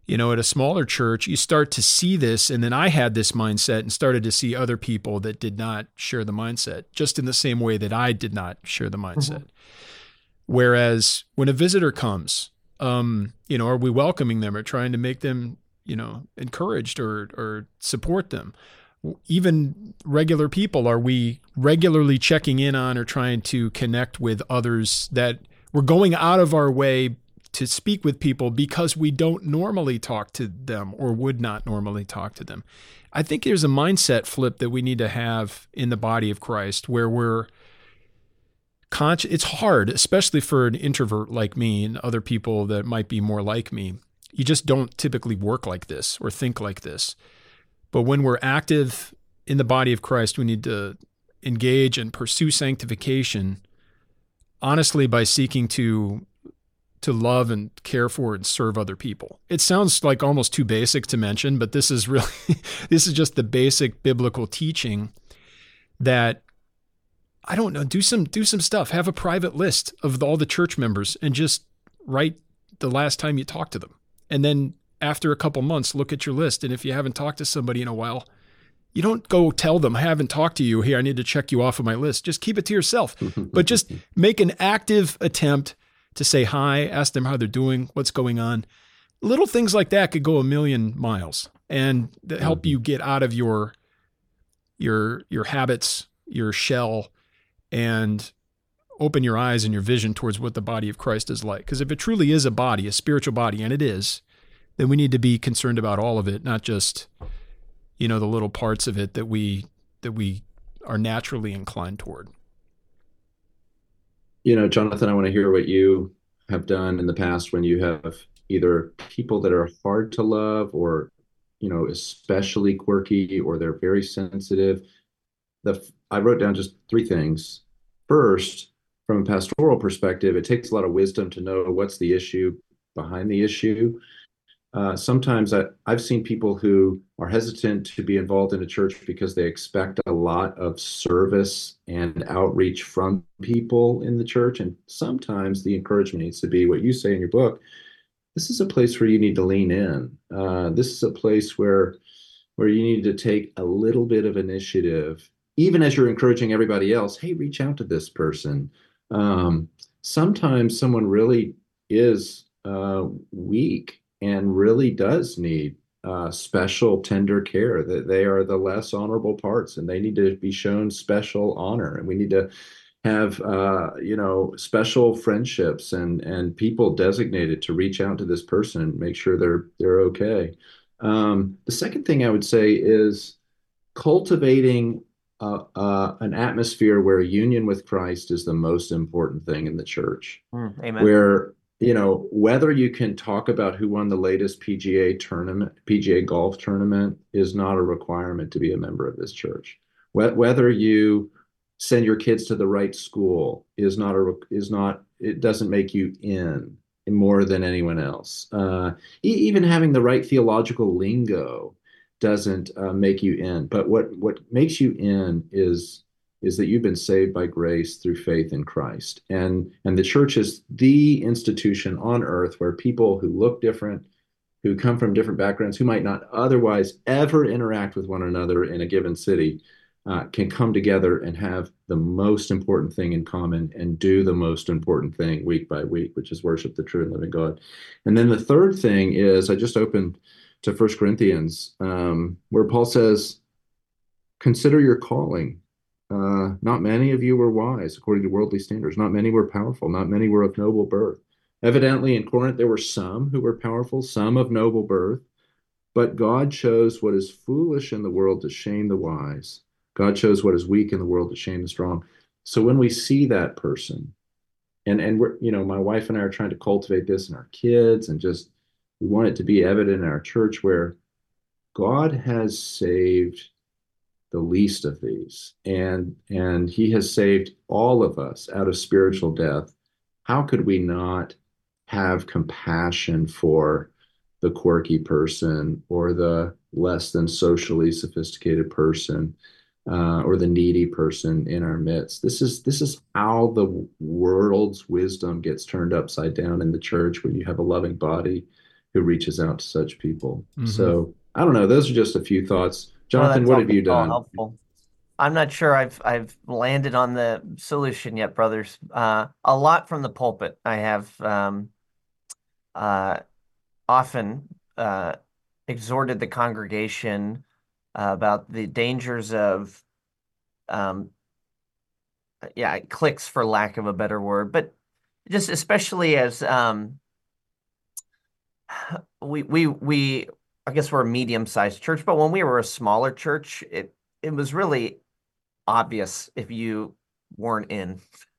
at a smaller church, you start to see this. And then I had this mindset and started to see other people that did not share the mindset, just in the same way that I did not share the mindset. Mm-hmm. Whereas when a visitor comes, are we welcoming them or trying to make them, encouraged or support them? Even regular people, are we regularly checking in on or trying to connect with others that we're going out of our way to speak with people because we don't normally talk to them or would not normally talk to them? I think there's a mindset flip that we need to have in the body of Christ where we're conscious. It's hard, especially for an introvert like me and other people that might be more like me. You just don't typically work like this or think like this. But when we're active in the body of Christ, we need to engage and pursue sanctification, honestly, by seeking to love and care for and serve other people. It sounds like almost too basic to mention, but this is really, this is just the basic biblical teaching that, I don't know, do some stuff. Have a private list of all the church members and just write the last time you talked to them. And then after a couple months, look at your list. And if you haven't talked to somebody in a while, you don't go tell them, I haven't talked to you. Here, I need to check you off of my list. Just keep it to yourself. But just make an active attempt to say hi, ask them how they're doing, what's going on. Little things like that could go a million miles and help you get out of your habits, your shell, and open your eyes and your vision towards what the body of Christ is like. Because if it truly is a body, a spiritual body, and it is, then we need to be concerned about all of it, not just, the little parts of it that we are naturally inclined toward. Jonathan, I want to hear what you have done in the past when you have either people that are hard to love or, especially quirky, or they're very sensitive. I wrote down just 3 things. First, from a pastoral perspective, it takes a lot of wisdom to know what's the issue behind the issue. Sometimes I've seen people who are hesitant to be involved in a church because they expect a lot of service and outreach from people in the church. And sometimes the encouragement needs to be what you say in your book. This is a place where you need to lean in. This is a place where you need to take a little bit of initiative, even as you're encouraging everybody else. Hey, reach out to this person. Sometimes someone really is weak and really does need special tender care, that they are the less honorable parts and they need to be shown special honor. And we need to have, special friendships and people designated to reach out to this person and make sure they're okay. The second thing I would say is cultivating an atmosphere where union with Christ is the most important thing in the church. Amen. Where, whether you can talk about who won the latest PGA golf tournament is not a requirement to be a member of this church. Whether you send your kids to the right school it doesn't make you in more than anyone else. Even having the right theological lingo doesn't make you in. But what makes you in is that you've been saved by grace through faith in Christ. And the church is the institution on earth where people who look different, who come from different backgrounds, who might not otherwise ever interact with one another in a given city, can come together and have the most important thing in common and do the most important thing week by week, which is worship the true and living God. And then the third thing is, I just opened to 1 Corinthians, where Paul says, consider your calling. Not many of you were wise according to worldly standards. Not many were powerful. Not many were of noble birth. Evidently in Corinth, there were some who were powerful, some of noble birth, but God chose what is foolish in the world to shame the wise. God chose what is weak in the world to shame the strong. So when we see that person, and we're, my wife and I are trying to cultivate this in our kids, and just, we want it to be evident in our church where God has saved the least of these, and he has saved all of us out of spiritual death. How could we not have compassion for the quirky person or the less than socially sophisticated person, or the needy person in our midst? This is how the world's wisdom gets turned upside down in the church when you have a loving body who reaches out to such people. Hmm. So I don't know. Those are just a few thoughts. No, Jonathan, that's what have you all done? helpful. I'm not sure I've landed on the solution yet, brothers. A lot from the pulpit. I have uh, often exhorted the congregation about the dangers of um, yeah, clicks for lack of a better word, but just especially as we I guess we're a medium-sized church, but when we were a smaller church, it was really obvious if you weren't in.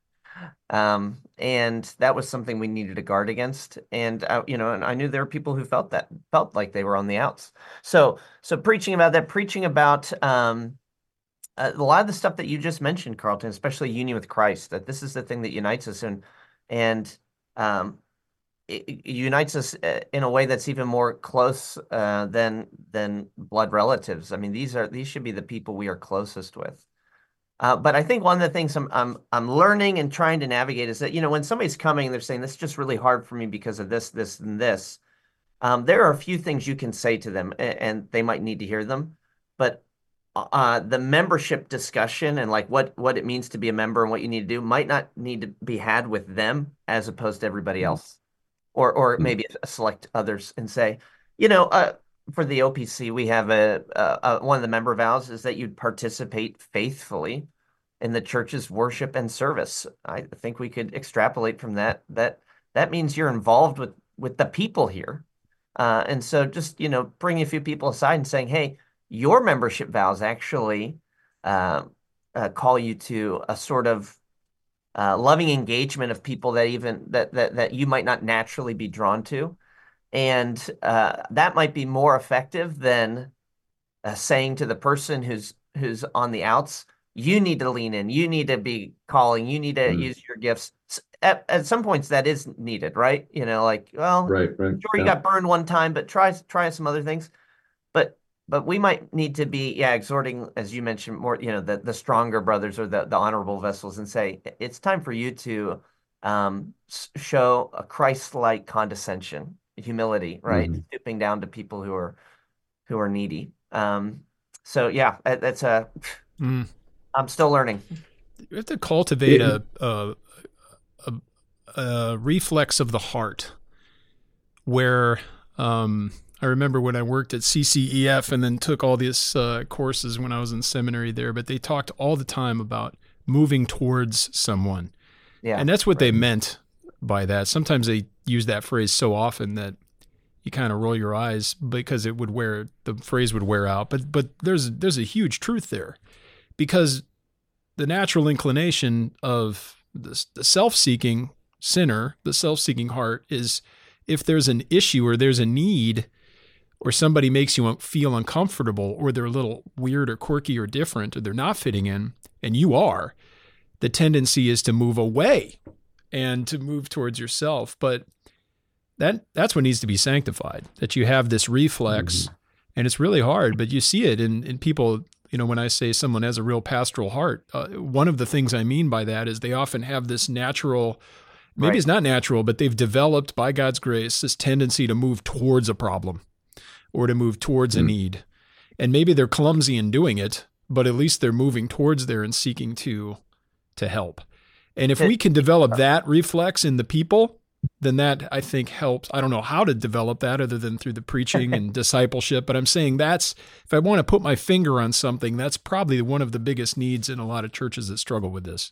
And that was something we needed to guard against. And and I knew there were people who felt like they were on the outs. So preaching about that, preaching about a lot of the stuff that you just mentioned, Carlton, especially union with Christ, that this is the thing that unites us, and um, it unites us in a way that's even more close than blood relatives. I mean, these should be the people we are closest with. But I think one of the things I'm learning and trying to navigate is that, when somebody's coming and they're saying this is just really hard for me because of this, this, and this, there are a few things you can say to them, and they might need to hear them. But the membership discussion and like what it means to be a member and what you need to do might not need to be had with them as opposed to everybody else, or maybe select others and say, for the OPC, we have one of the member vows is that you'd participate faithfully in the church's worship and service. I think we could extrapolate from that means you're involved with the people here. And so just, bringing a few people aside and saying, hey, your membership vows actually call you to a sort of loving engagement of people that you might not naturally be drawn to. And that might be more effective than saying to the person who's on the outs, you need to lean in, you need to be calling, you need to Mm. use your gifts. At some points that is needed, right? Like, well, Right, right. sure you Yeah. got burned one time, but try some other things. But we might need to be, exhorting, as you mentioned, more, the stronger brothers or the honorable vessels, and say it's time for you to show a Christ-like condescension, humility, right? Mhm. Stooping down to people who are needy. So yeah, that's a Mm. I'm still learning. You have to cultivate It- a, a reflex of the heart where I remember when I worked at CCEF and then took all these courses when I was in seminary there, but they talked all the time about moving towards someone. Yeah, And that's what they right. meant by that. Sometimes they use that phrase so often that you kind of roll your eyes because the phrase would wear out. But there's a huge truth there, because the natural inclination of the self-seeking sinner, the self-seeking heart, is if there's an issue or there's a need or somebody makes you feel uncomfortable or they're a little weird or quirky or different or they're not fitting in, and you are, the tendency is to move away and to move towards yourself. But that's what needs to be sanctified, that you have this reflex. And it's really hard, but you see it in people. When I say someone has a real pastoral heart, one of the things I mean by that is they often have this natural, maybe Right. it's not natural, but they've developed by God's grace this tendency to move towards a problem or to move towards a Mm. need. And maybe they're clumsy in doing it, but at least they're moving towards there and seeking to help. And if we can develop that reflex in the people, then that, I think, helps. I don't know how to develop that other than through the preaching and discipleship, but I'm saying if I want to put my finger on something, that's probably one of the biggest needs in a lot of churches that struggle with this.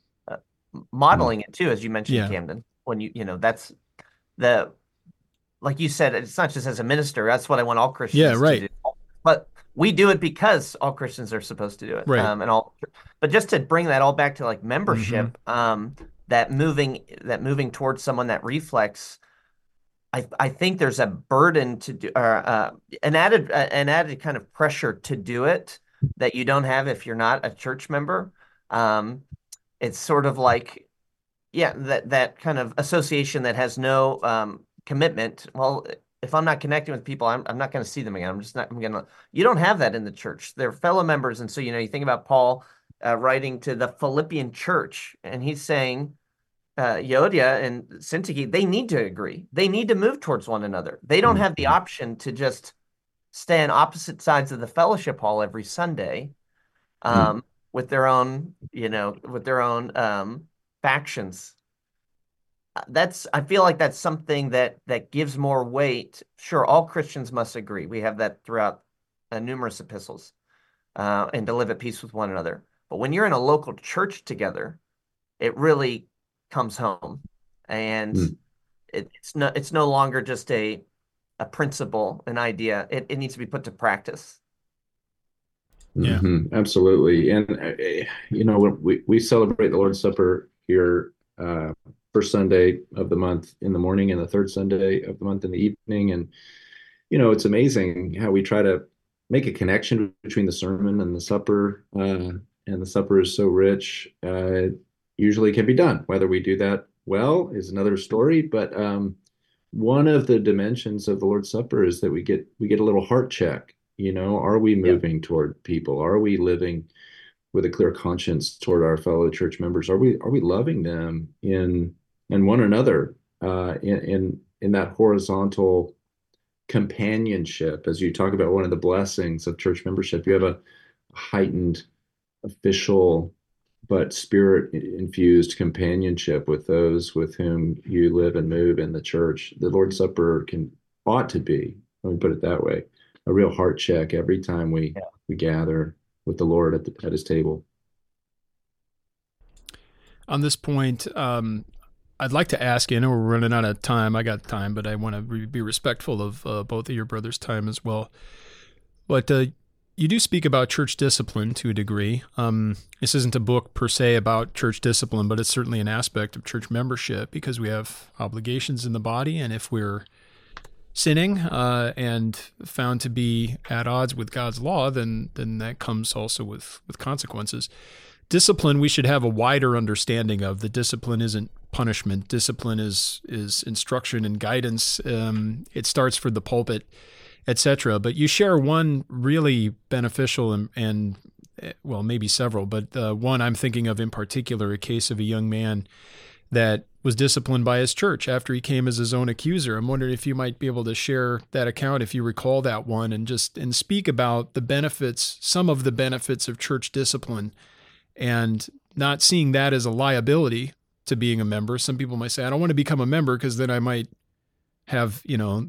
Modeling it too, as you mentioned, Yeah. Camden, when that's the like you said, it's not just as a minister. That's what I want all Christians Yeah, right. to do. But we do it because all Christians are supposed to do it. Right. But just to bring that all back to like membership, Mm-hmm. that moving towards someone, that reflex, I think there's a burden to do, or an added kind of pressure to do it that you don't have if you're not a church member. Um, it's sort of like, yeah, that kind of association that has no commitment. Well, if I'm not connecting with people, I'm not going to see them again. I'm just not. I'm gonna. You don't have that in the church. They're fellow members, and so you think about Paul writing to the Philippian church, and he's saying, Yodia and Syntyche, they need to agree. They need to move towards one another. They don't have the Mhm. option to just stay on opposite sides of the fellowship hall every Sunday, Mm. with their own, with their own factions. I feel like that's something that gives more weight. Sure, all Christians must agree. We have that throughout numerous epistles, and to live at peace with one another. But when you're in a local church together, it really comes home, and Mm. it's no longer just a principle, an idea. It needs to be put to practice. Yeah. Absolutely. And, when we celebrate the Lord's Supper here, first Sunday of the month in the morning and the third Sunday of the month in the evening. And, it's amazing how we try to make a connection between the sermon and the supper. And the supper is so rich. Usually can be done. Whether we do that well is another story. But one of the dimensions of the Lord's Supper is that we get a little heart check. Are we Yeah. moving toward people? Are we living with a clear conscience toward our fellow church members? Are we loving them in one another, in that horizontal companionship? As you talk about one of the blessings of church membership, you have a heightened official but spirit infused companionship with those with whom you live and move in the church. The Lord's Supper ought to be, let me put it that way, a real heart check every time we gather with the Lord at his table. On this point, I'd like to ask you. I know we're running out of time. I got time, but I want to be respectful of both of your brothers' time as well. But you do speak about church discipline to a degree. This isn't a book per se about church discipline, but it's certainly an aspect of church membership because we have obligations in the body, and if we're sinning and found to be at odds with God's law, then that comes also with consequences. Discipline, we should have a wider understanding of. The discipline isn't punishment. Discipline is instruction and guidance. It starts for the pulpit, etc. But you share one really beneficial and well, maybe several, but one I'm thinking of in particular, a case of a young man that was disciplined by his church after he came as his own accuser. I'm wondering if you might be able to share that account, if you recall that one, and speak about the benefits, some of the benefits of church discipline, and not seeing that as a liability to being a member. Some people might say, I don't want to become a member because then I might have,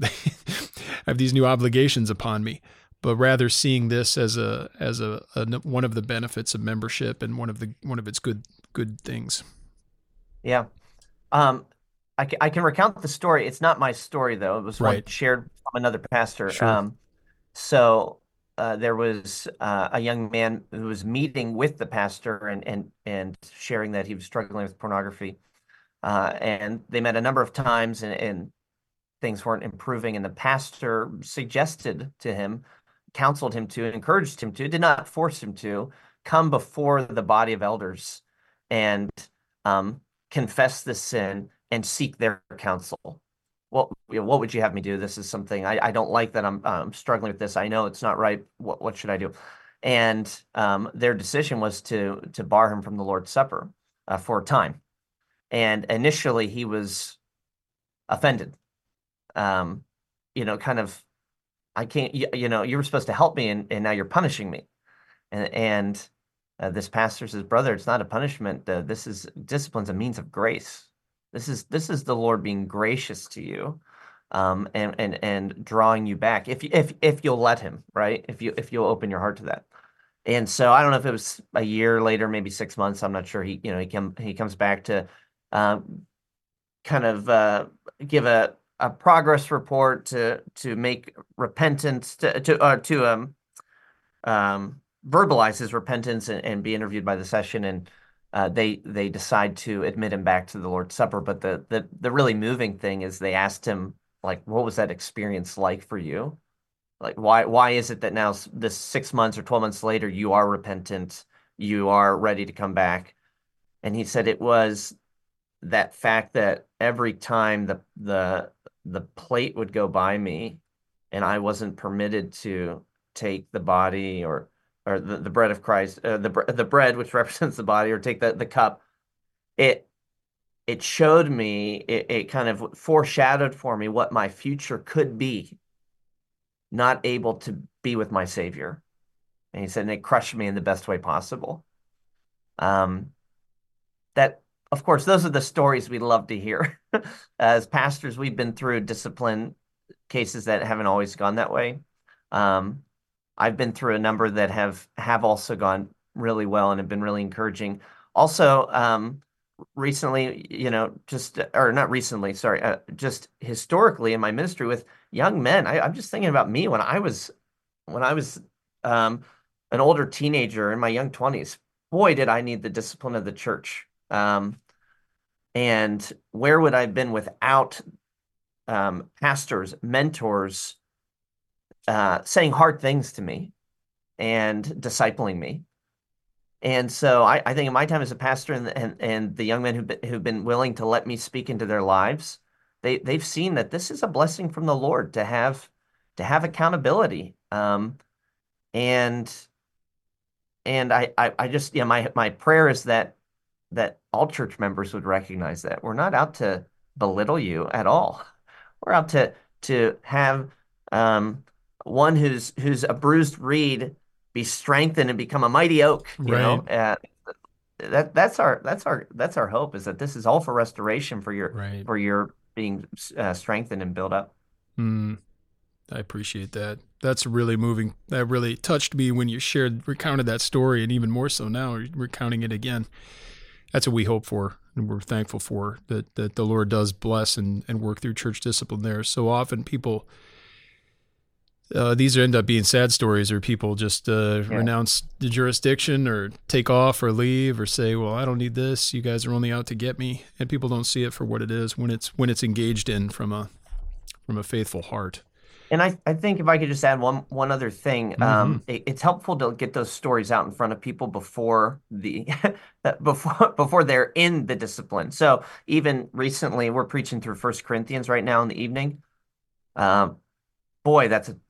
have these new obligations upon me, but rather seeing this as a one of the benefits of membership and one of its good things. Yeah. Um, I can recount the story. It's not my story though. It was one Right. shared from another pastor. Sure. So there was a young man who was meeting with the pastor and sharing that he was struggling with pornography. And they met a number of times, and things weren't improving. And the pastor suggested to him, counseled him to, encouraged him to, did not force him to come before the body of elders and confess the sin and seek their counsel. Well, what would you have me do? This is something I don't like that I'm struggling with this. I know it's not right. What should I do? And their decision was to bar him from the Lord's Supper for a time. And initially he was offended. Kind of, I can't, you were supposed to help me, and now you're punishing me. And this pastor says, brother, it's not a punishment. This is discipline's a means of grace. This is the Lord being gracious to you, and drawing you back if you'll let him, right? If you'll open your heart to that. And so I don't know if it was a year later, maybe 6 months. I'm not sure. He comes back to kind of give a progress report to make repentance to verbalize his repentance and be interviewed by the session, and they decide to admit him back to the Lord's Supper. But the really moving thing is they asked him, like, what was that experience like for you? Like, why is it that now, this 6 months or 12 months later, you are repentant, you are ready to come back? And he said it was that fact that every time the plate would go by me and I wasn't permitted to take the body or the bread of Christ, the bread which represents the body, or take the cup, it it showed me, it kind of foreshadowed for me what my future could be, not able to be with my Savior. And he said, and it crushed me in the best way possible. Um, that, of course, those are the stories we love to hear. As pastors, we've been through discipline cases that haven't always gone that way. Um, I've been through a number that have also gone really well and have been really encouraging. Also, recently, just or not recently, sorry, just historically in my ministry with young men, I'm just thinking about me when I was um, an older teenager in my young 20s. Boy, did I need the discipline of the church. And where would I have been without pastors, mentors, saying hard things to me and discipling me? And so I think in my time as a pastor and the young men who've been willing to let me speak into their lives, they've seen that this is a blessing from the Lord to have accountability. And I just, my prayer is that all church members would recognize that we're not out to belittle you at all. We're out to have um, one who's a bruised reed be strengthened and become a mighty oak. Right. That's our hope, is that this is all for restoration for your Right. for your being strengthened and built up. Mm, I appreciate that. That's really moving. That really touched me when you recounted that story, and even more so now, recounting it again. That's what we hope for, and we're thankful for, that the Lord does bless and work through church discipline there. So often people, these end up being sad stories, or people just Yeah. renounce the jurisdiction or take off or leave or say, well, I don't need this. You guys are only out to get me. And people don't see it for what it is when it's engaged in from a faithful heart. And I think if I could just add one other thing, Mm-hmm. it's helpful to get those stories out in front of people before the before they're in the discipline. So even recently, we're preaching through First Corinthians right now in the evening. Um, Boy,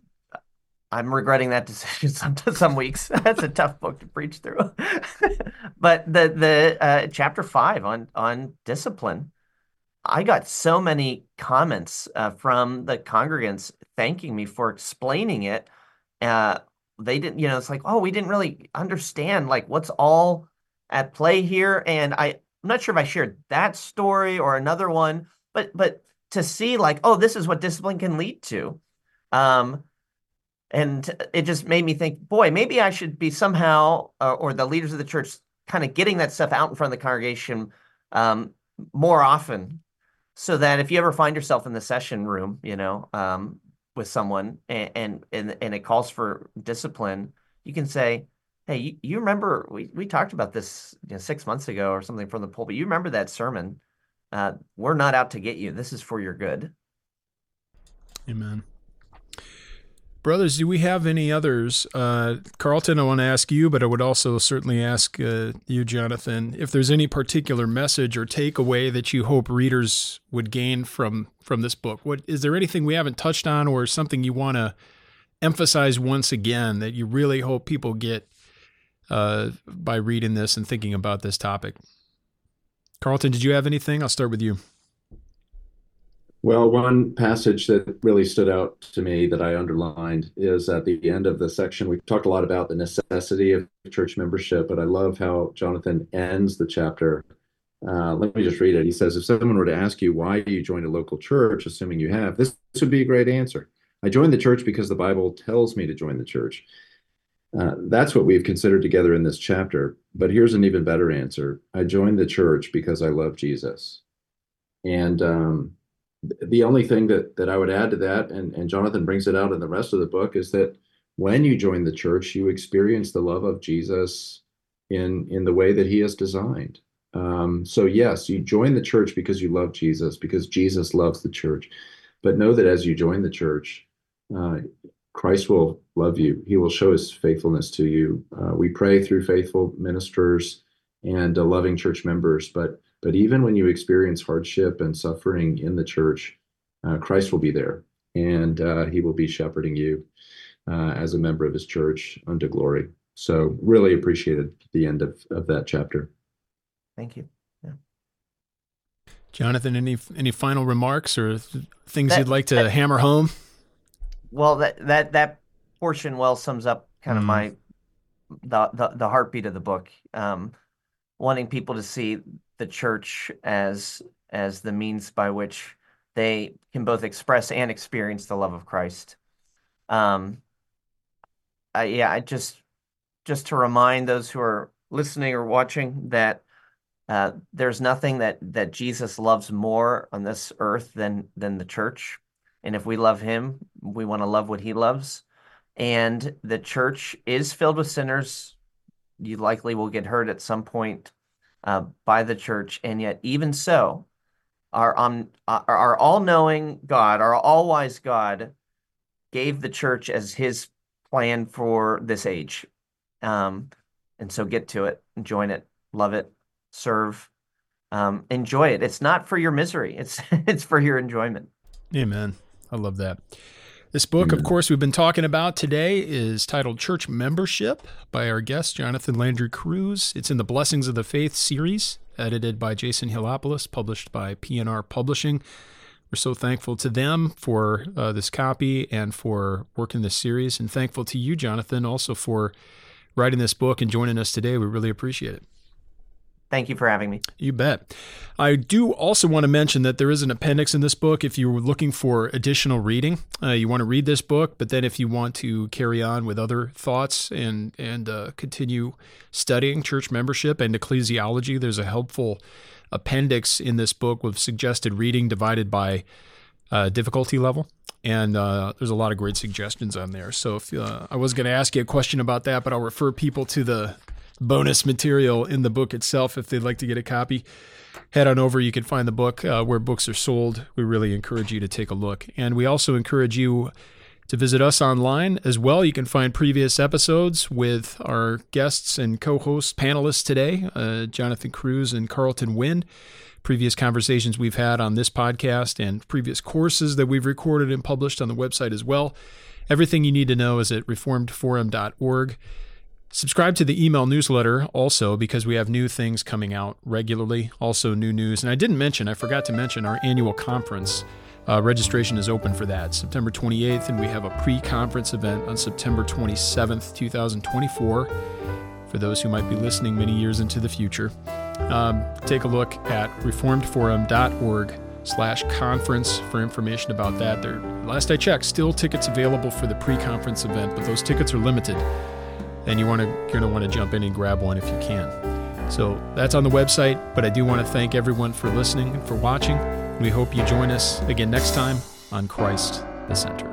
I'm regretting that decision some weeks. That's a tough book to preach through. But the chapter 5 on discipline. I got so many comments from the congregants thanking me for explaining it. Uh, they didn't, it's like, oh, we didn't really understand like what's all at play here. And I'm not sure if I shared that story or another one, but to see like, oh, this is what discipline can lead to. Um, and it just made me think, boy, maybe I should be somehow, or the leaders of the church, kind of getting that stuff out in front of the congregation um, more often, so that if you ever find yourself in the session room, with someone and it calls for discipline, you can say, "Hey, you remember we talked about this 6 months ago or something from the pulpit. You remember that sermon? We're not out to get you. This is for your good." Amen. Brothers, do we have any others? Carlton, I want to ask you, but I would also certainly ask you, Jonathan, if there's any particular message or takeaway that you hope readers would gain from this book. Is there anything we haven't touched on, or something you want to emphasize once again that you really hope people get by reading this and thinking about this topic? Carlton, did you have anything? I'll start with you. Well, one passage that really stood out to me that I underlined is at the end of the section. We talked a lot about the necessity of church membership, but I love how Jonathan ends the chapter. Let me just read it. He says, if someone were to ask you why you joined a local church, assuming you have, this would be a great answer. I joined the church because the Bible tells me to join the church. That's what we've considered together in this chapter. But here's an even better answer. I joined the church because I love Jesus. And the only thing that I would add to that, and Jonathan brings it out in the rest of the book, is that when you join the church, you experience the love of Jesus in the way that he has designed. So yes, you join the church because you love Jesus, because Jesus loves the church. But know that as you join the church, Christ will love you. He will show his faithfulness to you. We pray through faithful ministers and loving church members, but even when you experience hardship and suffering in the church, Christ will be there, and he will be shepherding you as a member of his church unto glory. So really appreciated the end of that chapter. Thank you. Yeah. Jonathan, any final remarks or things you'd like to hammer home? Well, that portion well sums up kind of my the heartbeat of the book. Wanting people to see the church as the means by which they can both express and experience the love of Christ. Just to remind those who are listening or watching that there's nothing that Jesus loves more on this earth than the church. And if we love him, we want to love what he loves. And the church is filled with sinners. You likely will get hurt at some point by the church. And yet, even so, our all-knowing God, our all-wise God, gave the church as his plan for this age. And so get to it, join it, love it, serve, enjoy it. It's not for your misery. It's for your enjoyment. Amen. I love that. This book, of course, we've been talking about today is titled Church Membership by our guest, Jonathan Landry Cruz. It's in the Blessings of the Faith series, edited by Jason Hilopoulos, published by P&R Publishing. We're so thankful to them for this copy and for working this series, and thankful to you, Jonathan, also for writing this book and joining us today. We really appreciate it. Thank you for having me. You bet. I do also want to mention that there is an appendix in this book if you were looking for additional reading. You want to read this book, but then if you want to carry on with other thoughts and continue studying church membership and ecclesiology, there's a helpful appendix in this book with suggested reading divided by difficulty level. And there's a lot of great suggestions on there. So if I was going to ask you a question about that, but I'll refer people to the bonus material in the book itself if they'd like to get a copy. Head on over. You can find the book where books are sold. We really encourage you to take a look. And we also encourage you to visit us online as well. You can find previous episodes with our guests and co-hosts, panelists today, Jonathan Cruz and Carlton Wynn. Previous conversations we've had on this podcast and previous courses that we've recorded and published on the website as well. Everything you need to know is at reformedforum.org. Subscribe to the email newsletter also because we have new things coming out regularly, also new news. And I forgot to mention our annual conference. Registration is open for that, September 28th, and we have a pre-conference event on September 27th, 2024. For those who might be listening many years into the future, take a look at reformedforum.org/conference for information about that. Last I checked, still tickets available for the pre-conference event, but those tickets are limited. And you're going to want to jump in and grab one if you can. So that's on the website, but I do want to thank everyone for listening and for watching. We hope you join us again next time on Christ the Center.